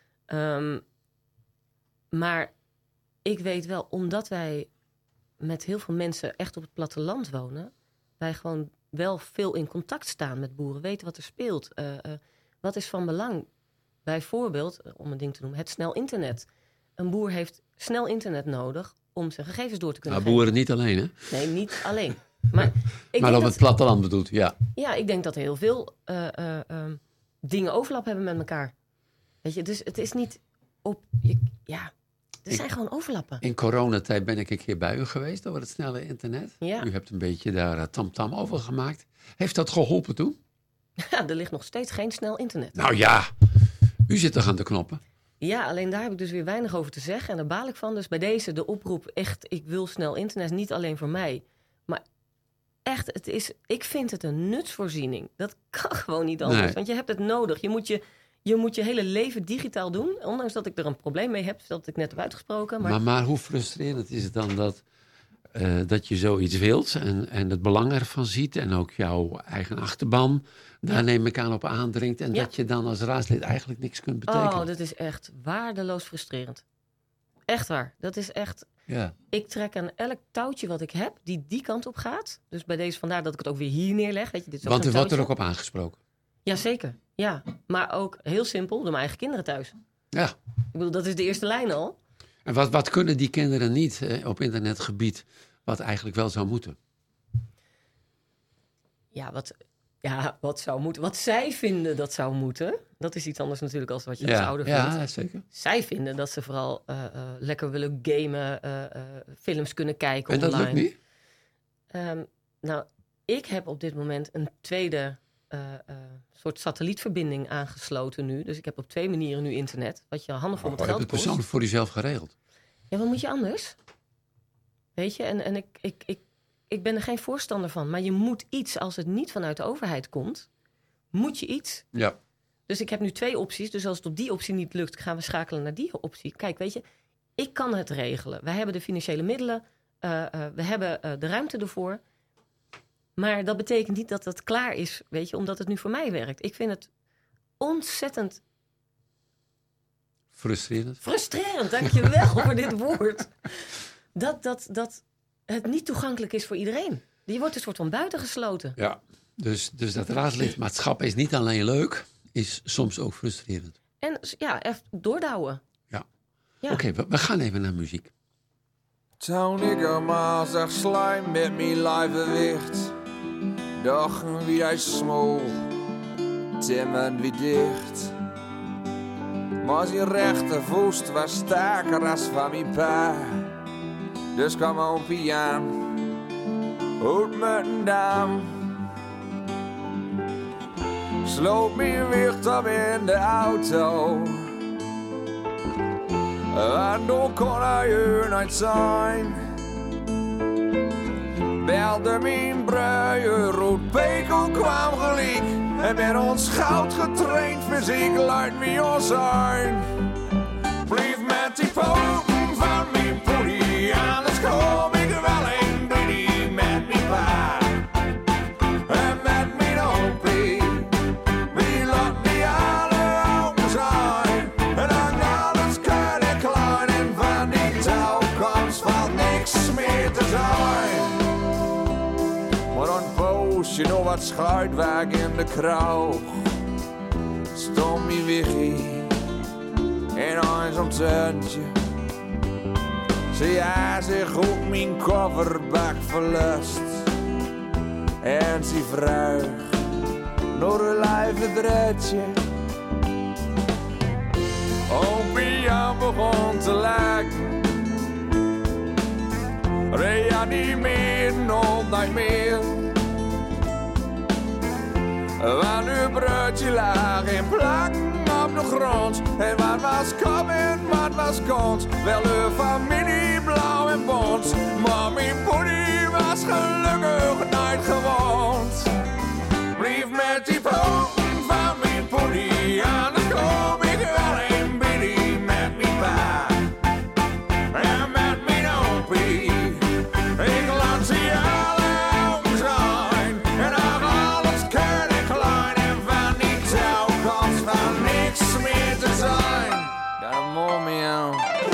Maar ik weet wel, omdat wij met heel veel mensen echt op het platteland wonen, wij gewoon wel veel in contact staan met boeren, weten wat er speelt. Wat is van belang? Bijvoorbeeld, om een ding te noemen, het snel internet. Een boer heeft snel internet nodig om zijn gegevens door te kunnen geven. Boeren niet alleen, hè? Nee, niet alleen. Maar op het platteland bedoelt u, ja. Ja, ik denk dat heel veel dingen overlap hebben met elkaar. Weet je, dus het is niet op... Er zijn gewoon overlappen. In coronatijd ben ik een keer bij u geweest over het snelle internet. Ja. U hebt een beetje daar tamtam over gemaakt. Heeft dat geholpen toen? Ja, er ligt nog steeds geen snel internet. Nou ja, u zit toch aan de knoppen? Ja, alleen daar heb ik dus weer weinig over te zeggen. En daar baal ik van. Dus bij deze de oproep, echt, ik wil snel internet. Niet alleen voor mij. Maar echt, ik vind het een nutsvoorziening. Dat kan gewoon niet anders. Nee. Want je hebt het nodig. Je moet je hele leven digitaal doen. Ondanks dat ik er een probleem mee heb, dat ik net heb uitgesproken. Maar hoe frustrerend is het dan dat je zoiets wilt en het belang ervan ziet en ook jouw eigen achterban daar neem ik aan op aandringt en dat je dan als raadslid eigenlijk niks kunt betekenen? Oh, dat is echt waardeloos frustrerend. Echt waar. Dat is echt... Ja. Ik trek aan elk touwtje wat ik heb die kant op gaat. Dus bij deze vandaar dat ik het ook weer hier neerleg. Weet je, dit is want u wordt er ook op aangesproken? Jazeker, ja. Maar ook heel simpel door mijn eigen kinderen thuis. Ja. Ik bedoel, dat is de eerste lijn al. En wat kunnen die kinderen niet op internetgebied wat eigenlijk wel zou moeten. Wat zou moeten. Wat zij vinden dat zou moeten. Dat is iets anders natuurlijk als wat je als ouder vindt. Ja, zeker. Zij vinden dat ze vooral lekker willen gamen, films kunnen kijken en online. En dat lukt niet? Ik heb op dit moment een tweede soort satellietverbinding aangesloten nu. Dus ik heb op 2 manieren nu internet. Wat je handig voor het geld kost. Je hebt het persoonlijk voor jezelf geregeld. Ja, wat moet je anders? Weet je, en ik ben er geen voorstander van. Maar je moet iets, als het niet vanuit de overheid komt, moet je iets. Ja. Dus ik heb nu 2 opties. Dus als het op die optie niet lukt, gaan we schakelen naar die optie. Kijk, weet je, ik kan het regelen. Wij hebben de financiële middelen. We hebben de ruimte ervoor. Maar dat betekent niet dat het klaar is, weet je, omdat het nu voor mij werkt. Ik vind het ontzettend... Frustrerend, dankjewel voor dit woord. Dat het niet toegankelijk is voor iedereen. Je wordt een soort van buitengesloten. Ja, dus dat raadslidmaatschap is niet alleen leuk, is soms ook frustrerend. En ja, echt doordouwen. Ja. Oké, we gaan even naar muziek. Toen ik maar zag slijm met mijn lijfgewicht, dachten wie hij smol, timmen wie dicht. Maar zijn rechtervoet was sterker als van mijn pa. Dus kwam oompie aan, uit met een dam. Sloot mijn wicht op in de auto. En dan kon hij er niet zijn. Belde mijn bruier, rood pekel kwam gelijk. En met ons goud getraind fysiek luidt wie ons zijn. Blijf met die poten van mijn poedie, anders kom ik wel een biddy met mijn pa. En met mijn opie, wie laat die alle open zijn. En dan alles kan ik klein en van die toekomst valt niks meer te zijn. Maar dan poos je nog wat schuitwerk in de kroeg. Stond mijn wiggie in een zo'n tuintje. Zie hij zich op mijn kofferbak verlust. En ze vraagt naar een lijfverdretje. Ompie Jan begon te lijken. Reanimeer, nooit meer. Want uw broodje lag in plakken op de grond. En wat was kop en wat was kont. Wel uw familie blauw en bont. Maar mijn poedie was gelukkig nooit gewond. Blijf met die poten van mijn poedie. Anders kom ik wel een biddy met mijn pa. En met mijn opie. Ik laat ze alle open zijn. En nog alles kan ik klein. En van die toekomst van niks meer te zijn. Got a mommy on.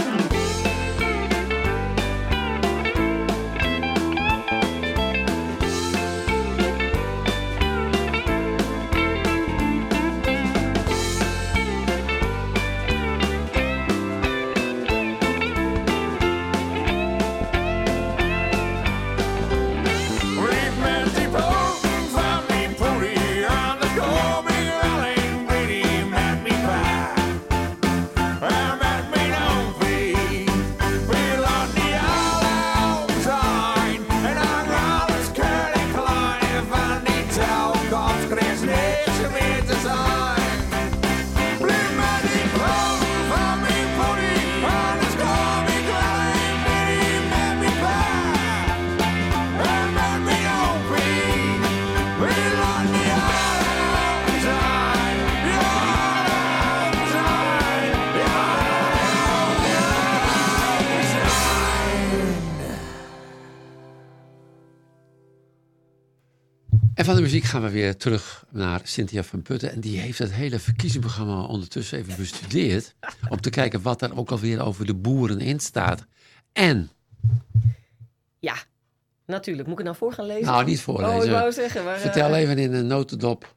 En van de muziek gaan we weer terug naar Cynthia van Putten. En die heeft het hele verkiezingsprogramma ondertussen even bestudeerd. Om te kijken wat er ook alweer over de boeren in staat. En... Ja, natuurlijk. Moet ik het nou voor gaan lezen? Nou, niet voorlezen. Oh, ik wou zeggen. Maar, vertel even in een notendop.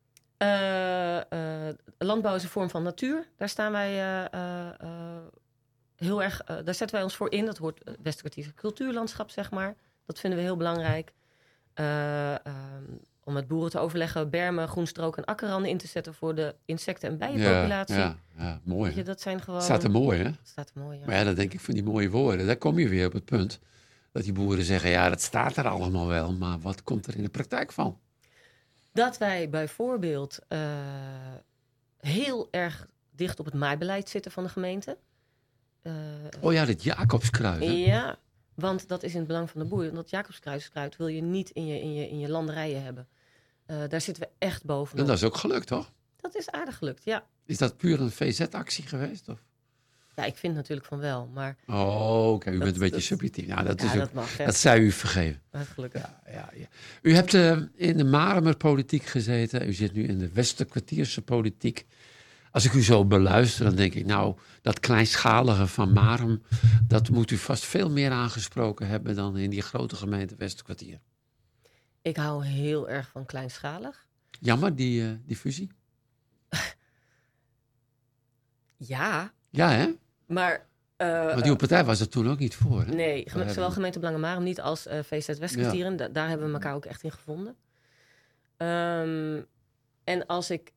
Landbouw is een vorm van natuur. Daar staan wij heel erg... daar zetten wij ons voor in. Dat hoort het West-Kwartier cultuurlandschap, zeg maar. Dat vinden we heel belangrijk. Om met boeren te overleggen, bermen, groenstrook en akkerranden in te zetten voor de insecten- en bijenpopulatie. Ja, mooi. Weet je, dat zijn gewoon... Staat er mooi, hè? Staat er mooi, ja. Maar ja, dan denk ik van die mooie woorden. Daar kom je weer op het punt dat die boeren zeggen, ja, dat staat er allemaal wel, maar wat komt er in de praktijk van? Dat wij bijvoorbeeld heel erg dicht op het maaibeleid zitten van de gemeente. Dat Jacobskruid. Hè? Ja, want dat is in het belang van de boer. Dat Jacobskruid wil je niet in je landerijen hebben. Daar zitten we echt bovenop. En dat is ook gelukt, toch? Dat is aardig gelukt, ja. Is dat puur een VZ-actie geweest? Of? Ja, ik vind natuurlijk van wel, maar... Oké, u bent een beetje subjectief. Nou, dat mag, hè. Dat zij u vergeven. Gelukkig. Ja. U hebt in de Maremer-politiek gezeten. U zit nu in de Westerkwartierse politiek. Als ik u zo beluister, dan denk ik, nou, dat kleinschalige van Marum, dat moet u vast veel meer aangesproken hebben dan in die grote gemeente Westerkwartier. Ik hou heel erg van kleinschalig. Jammer, die fusie? Ja. Ja, hè? Maar... Want uw partij was er toen ook niet voor, hè? Nee, zowel gemeente Belangen Marum niet als VZ Westkwartier. Ja. Daar hebben we elkaar ook echt in gevonden. En als ik...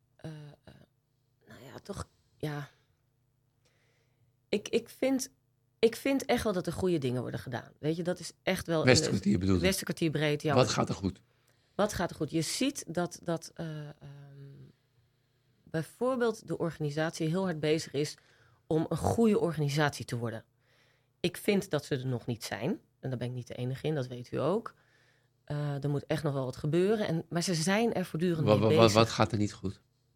Ik vind echt wel dat er goede dingen worden gedaan. Weet je, dat is echt wel... Westerkwartier bedoel je? Westerkwartier breed, ja. Wat gaat er goed? Wat gaat er goed? Je ziet dat bijvoorbeeld de organisatie heel hard bezig is om een goede organisatie te worden. Ik vind dat ze er nog niet zijn. En daar ben ik niet de enige in, dat weet u ook. Er moet echt nog wel wat gebeuren. Maar ze zijn er voortdurend mee bezig. Wat gaat er niet goed?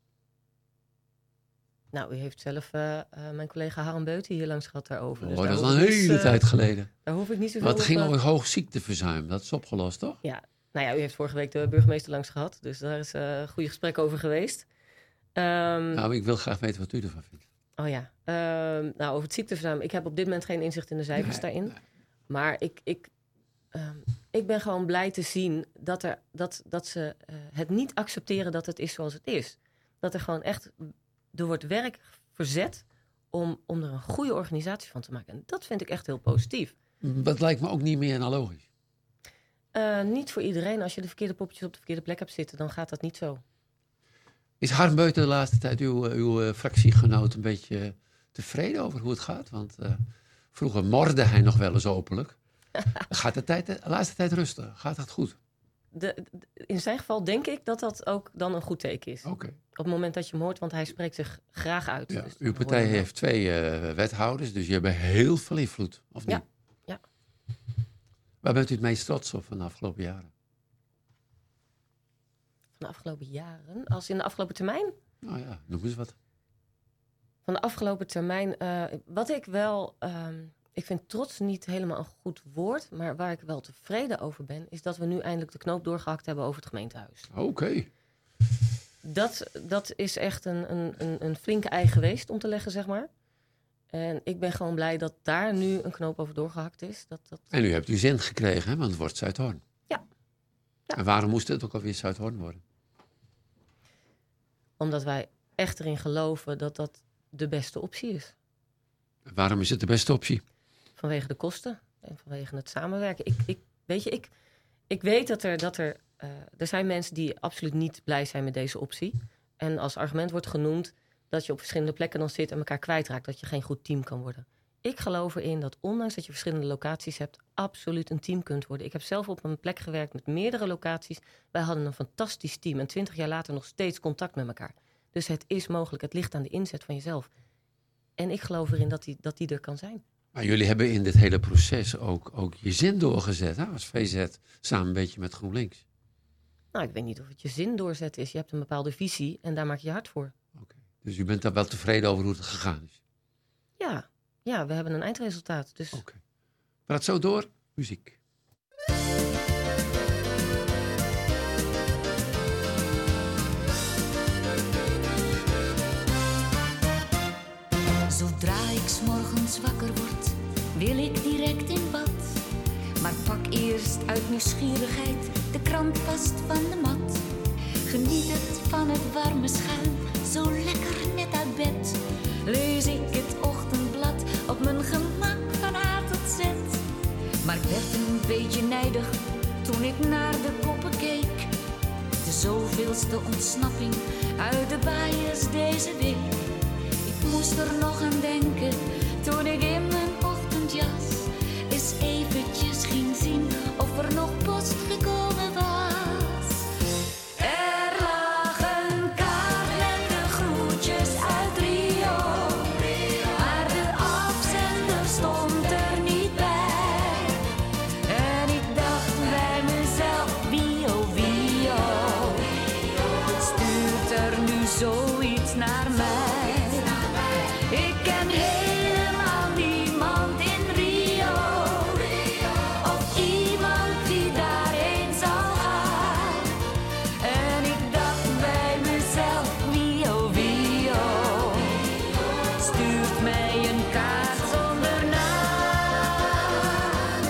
Nou, u heeft zelf mijn collega Harm Beuten hier langs gehad daarover. Dus dat is al een hele tijd geleden. Daar hoef ik niet zoveel Wat ging over hoog ziekteverzuim? Dat is opgelost, toch? Ja, nou ja, u heeft vorige week de burgemeester langs gehad. Dus daar is een goede gesprek over geweest. Nou, ik wil graag weten wat u ervan vindt. Oh ja, nou over het ziekteverzuim. Ik heb op dit moment geen inzicht in de cijfers daarin. Nee. Maar ik ben gewoon blij te zien dat ze het niet accepteren dat het is zoals het is. Dat er gewoon echt... Er wordt werk verzet om er een goede organisatie van te maken. En dat vind ik echt heel positief. Dat lijkt me ook niet meer analogisch. Niet voor iedereen. Als je de verkeerde poppetjes op de verkeerde plek hebt zitten, dan gaat dat niet zo. Is Harm Beuten de laatste tijd uw fractiegenoot een beetje tevreden over hoe het gaat? Want vroeger morde hij nog wel eens openlijk. Gaat de laatste tijd rusten? Gaat dat goed? In zijn geval denk ik dat dat ook dan een goed teken is. Okay. Op het moment dat je hem hoort, want hij spreekt zich graag uit. Ja, dus uw partij heeft 2 wethouders, dus je hebt heel veel invloed, of niet? Ja. Waar bent u het meest trots op van de afgelopen jaren? Van de afgelopen jaren? Als in de afgelopen termijn? Nou ja, noem eens wat. Van de afgelopen termijn, wat ik wel... Ik vind trots niet helemaal een goed woord, maar waar ik wel tevreden over ben, is dat we nu eindelijk de knoop doorgehakt hebben over het gemeentehuis. Oké. Dat is echt een flinke ei geweest om te leggen, zeg maar. En ik ben gewoon blij dat daar nu een knoop over doorgehakt is. En u hebt uw zin gekregen, hè? Want het wordt Zuidhorn. Ja. En waarom moest het ook alweer Zuidhorn worden? Omdat wij echt erin geloven dat dat de beste optie is. Waarom is het de beste optie? Vanwege de kosten en vanwege het samenwerken. Ik weet dat er zijn mensen die absoluut niet blij zijn met deze optie. En als argument wordt genoemd dat je op verschillende plekken dan zit en elkaar kwijtraakt, dat je geen goed team kan worden. Ik geloof erin dat ondanks dat je verschillende locaties hebt, absoluut een team kunt worden. Ik heb zelf op een plek gewerkt met meerdere locaties. Wij hadden een fantastisch team en 20 jaar later nog steeds contact met elkaar. Dus het is mogelijk. Het ligt aan de inzet van jezelf. En ik geloof erin dat die er kan zijn. Maar jullie hebben in dit hele proces ook je zin doorgezet, hè? Als VZ, samen een beetje met GroenLinks. Nou, ik weet niet of het je zin doorzetten is. Je hebt een bepaalde visie en daar maak je hard voor. Okay. Dus u bent daar wel tevreden over hoe het gegaan is? Ja, we hebben een eindresultaat. Dus... Oké. Praat zo door. Muziek. Zodra ik 's morgens wakker word, wil ik direct in bad. Maar pak eerst uit nieuwsgierigheid de krant vast van de mat. Geniet het van het warme schuim, zo lekker net uit bed. Lees ik het ochtendblad op mijn gemak van A tot Z. Maar ik werd een een beetje nijdig toen ik naar de koppen keek. De zoveelste ontsnapping uit de baaiers deze week. Ik moest er nog aan denken toen ik in mijn ochtendjas eens eventjes ging zien of er nog post gekomen was. Er lag een kaart met de groetjes uit Rio, maar de afzender stond er niet bij. En ik dacht bij mezelf, wie oh wie oh, stuurt er nu zoiets naar mij? Ik ken helemaal niemand in Rio, of iemand die daarheen zal gaan. En ik dacht bij mezelf, wie oh, stuurt mij een kaart zonder naam.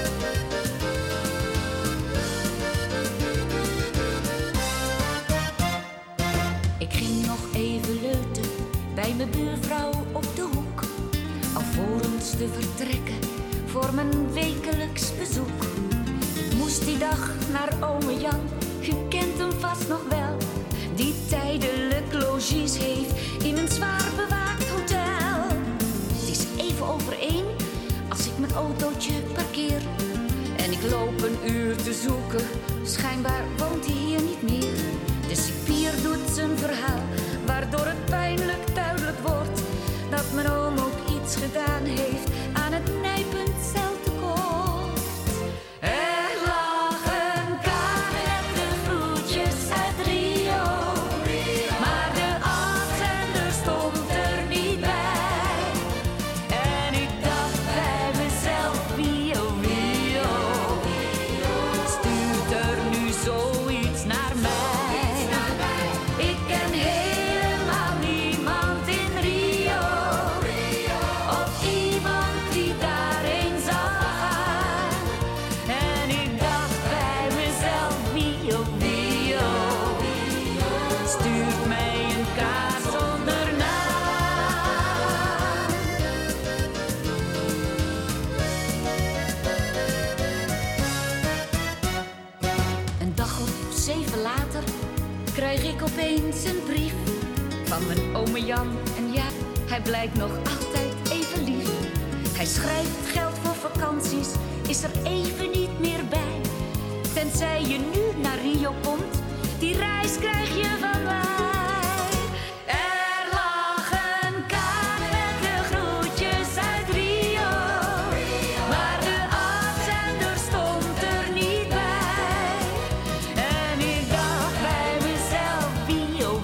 Ik ging nog even leuten bij mijn buurvrouw op de hoek, alvorens te vertrekken voor mijn wekelijks bezoek. Ik moest die dag naar ome Jan, je kent hem vast nog wel, die tijdelijk logies heeft in een zwaar bewaakt hotel. Het is even over 1 als ik mijn autootje parkeer en ik loop een uur te zoeken, schijnbaar woont hij hier niet meer. De cipier doet zijn verhaal, waardoor het pijnlijk duidelijk wordt dat mijn oom ook iets gedaan heeft aan het nijpend celtekort. Er lag een kaart met de groetjes uit Rio, maar de afzender stond er niet bij. En ik dacht bij mezelf, wie oh, stuurt er nu zoiets naar mij? Ik ken helemaal niemand in Rio, of iemand die daarheen zal gaan. En ik dacht bij mezelf, wie oh, stuurt mij een kaart zonder naam. Een dag of 7 later krijg ik opeens een brief van mijn ome Jan. En ja, hij blijkt nog altijd even lief. Hij schrijft geld voor vakanties, is er even niet meer bij. Tenzij je nu naar Rio komt, die reis krijg je van mij. Er lag een kaart met de groetjes uit Rio, maar de afzender stond er niet bij. En ik dacht bij mezelf, wie oh,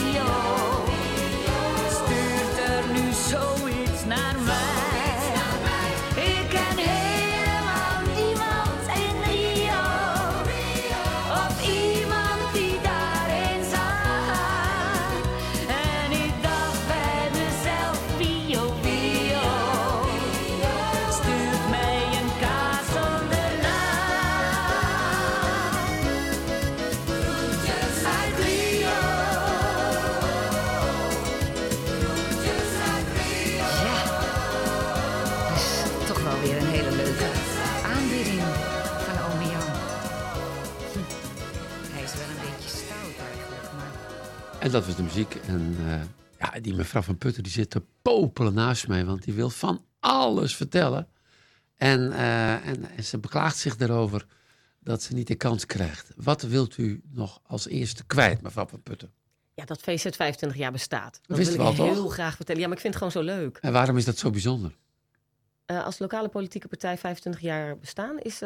stuurt er nu zoiets naar mij? Ik ken helemaal niemand in Rio, of iemand die daarheen zal gaan. En ik dacht bij mezelf, wie oh, stuurt mij een kaart zonder naam. Groetjes uit Rio, groetjes uit Rio. Ja, dat is toch wel weer een hele leuke aanbieding van ome Jan. Hij is wel een beetje stout eigenlijk, maar... En dat was de muziek. En ja, die mevrouw van Putten die zit te popelen naast mij, want die wil van alles vertellen. En ze beklaagt zich erover dat ze niet de kans krijgt. Wat wilt u nog als eerste kwijt, mevrouw van Putten? Ja, dat VZ 25 jaar bestaat. Dat wist wil ik ik wel, heel toch? graag vertellen. Ja, maar ik vind het gewoon zo leuk. En waarom is dat zo bijzonder? Als lokale politieke partij 25 jaar bestaan is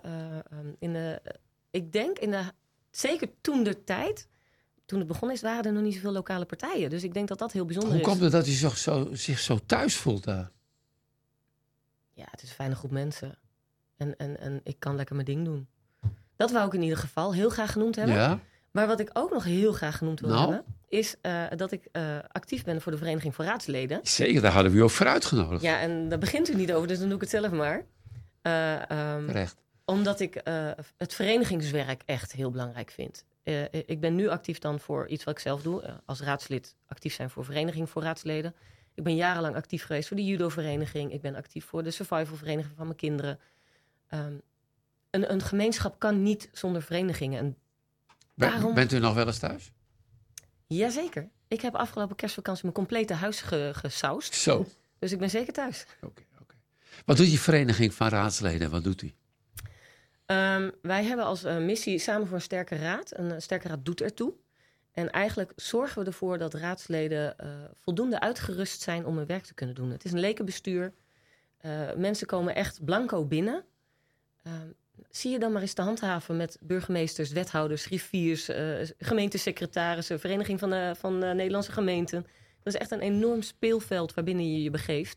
ik denk zeker toen de tijd, toen het begonnen is, waren er nog niet zoveel lokale partijen. Dus ik denk dat dat heel bijzonder Hoe is. komt het dat u zich zo thuis voelt daar? Ja, het is een fijne groep mensen. En ik kan lekker mijn ding doen. Dat wou ik in ieder geval heel graag genoemd hebben. Ja. Maar wat ik ook nog heel graag genoemd wil Nou? hebben, is dat ik actief ben voor de Vereniging voor Raadsleden. Zeker, daar hadden we u ook voor uitgenodigd. Ja, en daar begint u niet over, dus dan doe ik het zelf maar. Terecht. Omdat ik het verenigingswerk echt heel belangrijk vind. Ik ben nu actief dan voor iets wat ik zelf doe. Als raadslid actief zijn voor Vereniging voor Raadsleden. Ik ben jarenlang actief geweest voor de judo-vereniging. Ik ben actief voor de survival-vereniging van mijn kinderen. een gemeenschap kan niet zonder verenigingen. En daarom... Bent u nog wel eens thuis? Jazeker. Ik heb afgelopen kerstvakantie mijn complete huis gesausd. Zo. Dus ik ben zeker thuis. Oké. Wat doet die vereniging van raadsleden? Wat doet u? Wij hebben als missie Samen voor een sterke raad. Een sterke raad doet ertoe. En eigenlijk zorgen we ervoor dat raadsleden voldoende uitgerust zijn om hun werk te kunnen doen. Het is een lekenbestuur. Mensen komen echt blanco binnen. Zie je dan maar eens te handhaven met burgemeesters, wethouders, griffiers, gemeentesecretarissen, Vereniging van Nederlandse Gemeenten. Dat is echt een enorm speelveld waarbinnen je je begeeft.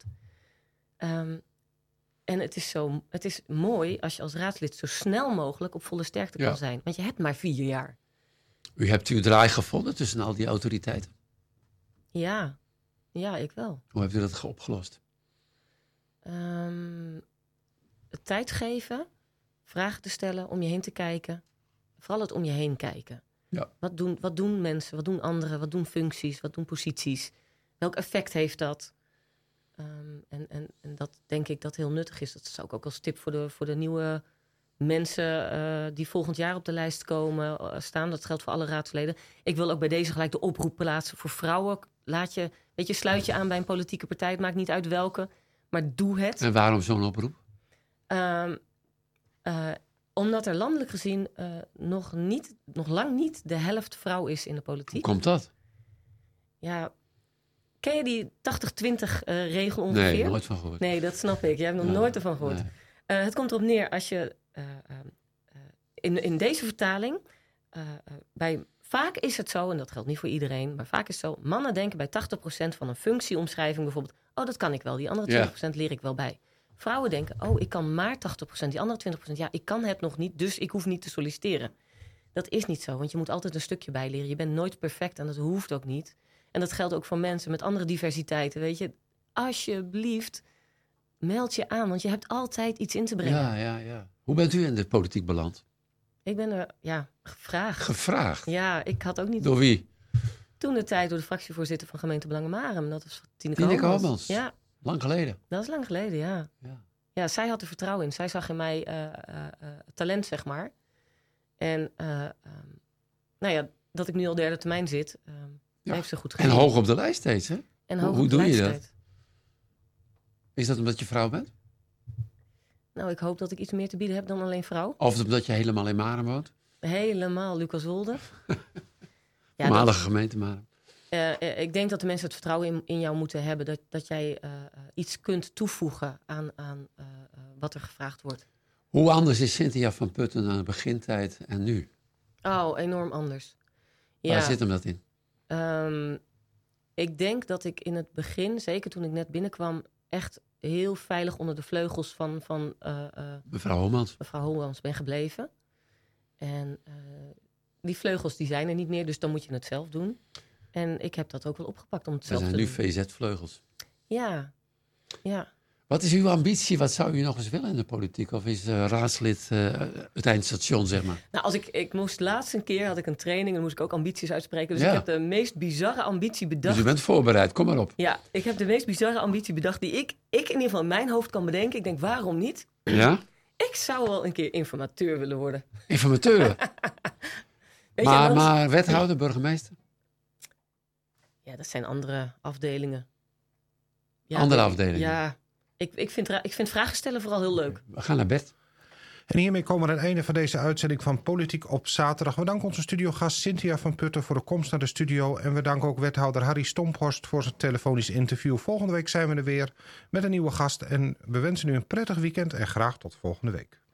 En het is mooi als je als raadslid zo snel mogelijk op volle sterkte kan zijn. Want je hebt maar 4 jaar. U hebt uw draai gevonden tussen al die autoriteiten? Ja, ik wel. Hoe hebt u dat opgelost? Tijd geven, vragen te stellen, om je heen te kijken. Vooral het om je heen kijken. Ja. Wat doen mensen, wat doen anderen, wat doen functies, wat doen posities? Welk effect heeft dat? En dat denk ik dat heel nuttig is. Dat zou ik ook als tip voor de nieuwe mensen die volgend jaar op de lijst komen staan. Dat geldt voor alle raadsleden. Ik wil ook bij deze gelijk de oproep plaatsen voor vrouwen. Sluit je aan bij een politieke partij. Het maakt niet uit welke, maar doe het. En waarom zo'n oproep? Omdat er landelijk gezien nog lang niet de helft vrouw is in de politiek. Hoe komt dat? Ja, ken je die 80-20 regel ongeveer? Nee, nooit van gehoord. Nee, dat snap ik. Jij hebt nog nooit ervan gehoord. Nee. Het komt erop neer als je in deze vertaling... vaak is het zo, en dat geldt niet voor iedereen... maar vaak is het zo, mannen denken bij 80% van een functieomschrijving bijvoorbeeld... dat kan ik wel, die andere 20% leer ik wel bij. Vrouwen denken, ik kan maar 80%, die andere 20%... ik kan het nog niet, dus ik hoef niet te solliciteren. Dat is niet zo, want je moet altijd een stukje bijleren. Je bent nooit perfect en dat hoeft ook niet... En dat geldt ook voor mensen met andere diversiteiten. Weet je, alsjeblieft, meld je aan. Want je hebt altijd iets in te brengen. Ja. Hoe bent u in de politiek beland? Ik ben er, gevraagd. Gevraagd? Ja, ik had ook niet... Door wie? Toen de tijd door de fractievoorzitter van gemeente Belangen-Marem. Dat was Tineke Holmans. Ja. Lang geleden? Dat is lang geleden, ja. Ja, zij had er vertrouwen in. Zij zag in mij talent, zeg maar. En dat ik nu al derde termijn zit... heeft ze goed gedaan. En hoog op de lijst steeds, hè? Hoe doe je dat? Is dat omdat je vrouw bent? Nou, ik hoop dat ik iets meer te bieden heb dan alleen vrouw. Of omdat je helemaal in Marem woont? Helemaal Lucaswolde. Voormalige gemeente Marem. Ik denk dat de mensen het vertrouwen in jou moeten hebben... dat jij iets kunt toevoegen aan wat er gevraagd wordt. Hoe anders is Cynthia van Putten aan de begintijd en nu? Oh, enorm anders. Waar zit hem dat in? Ik denk dat ik in het begin, zeker toen ik net binnenkwam... echt heel veilig onder de vleugels van mevrouw Holmans. Mevrouw Holmans ben gebleven. En die vleugels die zijn er niet meer, dus dan moet je het zelf doen. En ik heb dat ook wel opgepakt om het zelf te doen. Er zijn nu VZ-vleugels. Ja. Wat is uw ambitie? Wat zou u nog eens willen in de politiek? Of is raadslid het eindstation, zeg maar? Nou, ik moest laatst een keer, had ik een training... en moest ik ook ambities uitspreken. Dus ik heb de meest bizarre ambitie bedacht. Dus u bent voorbereid, kom maar op. Ja, ik heb de meest bizarre ambitie bedacht... die ik in ieder geval in mijn hoofd kan bedenken. Ik denk, waarom niet? Ja? Ik zou wel een keer informateur willen worden. Informateur? maar wethouder, burgemeester? Ja, dat zijn andere afdelingen. Ja, andere afdelingen? Ja, ik vind vragen stellen vooral heel leuk. We gaan naar bed. En hiermee komen we aan het einde van deze uitzending van Politiek op Zaterdag. We danken onze studiogast Cynthia van Putten voor de komst naar de studio. En we danken ook wethouder Harry Stomphorst voor zijn telefonisch interview. Volgende week zijn we er weer met een nieuwe gast. En we wensen u een prettig weekend en graag tot volgende week.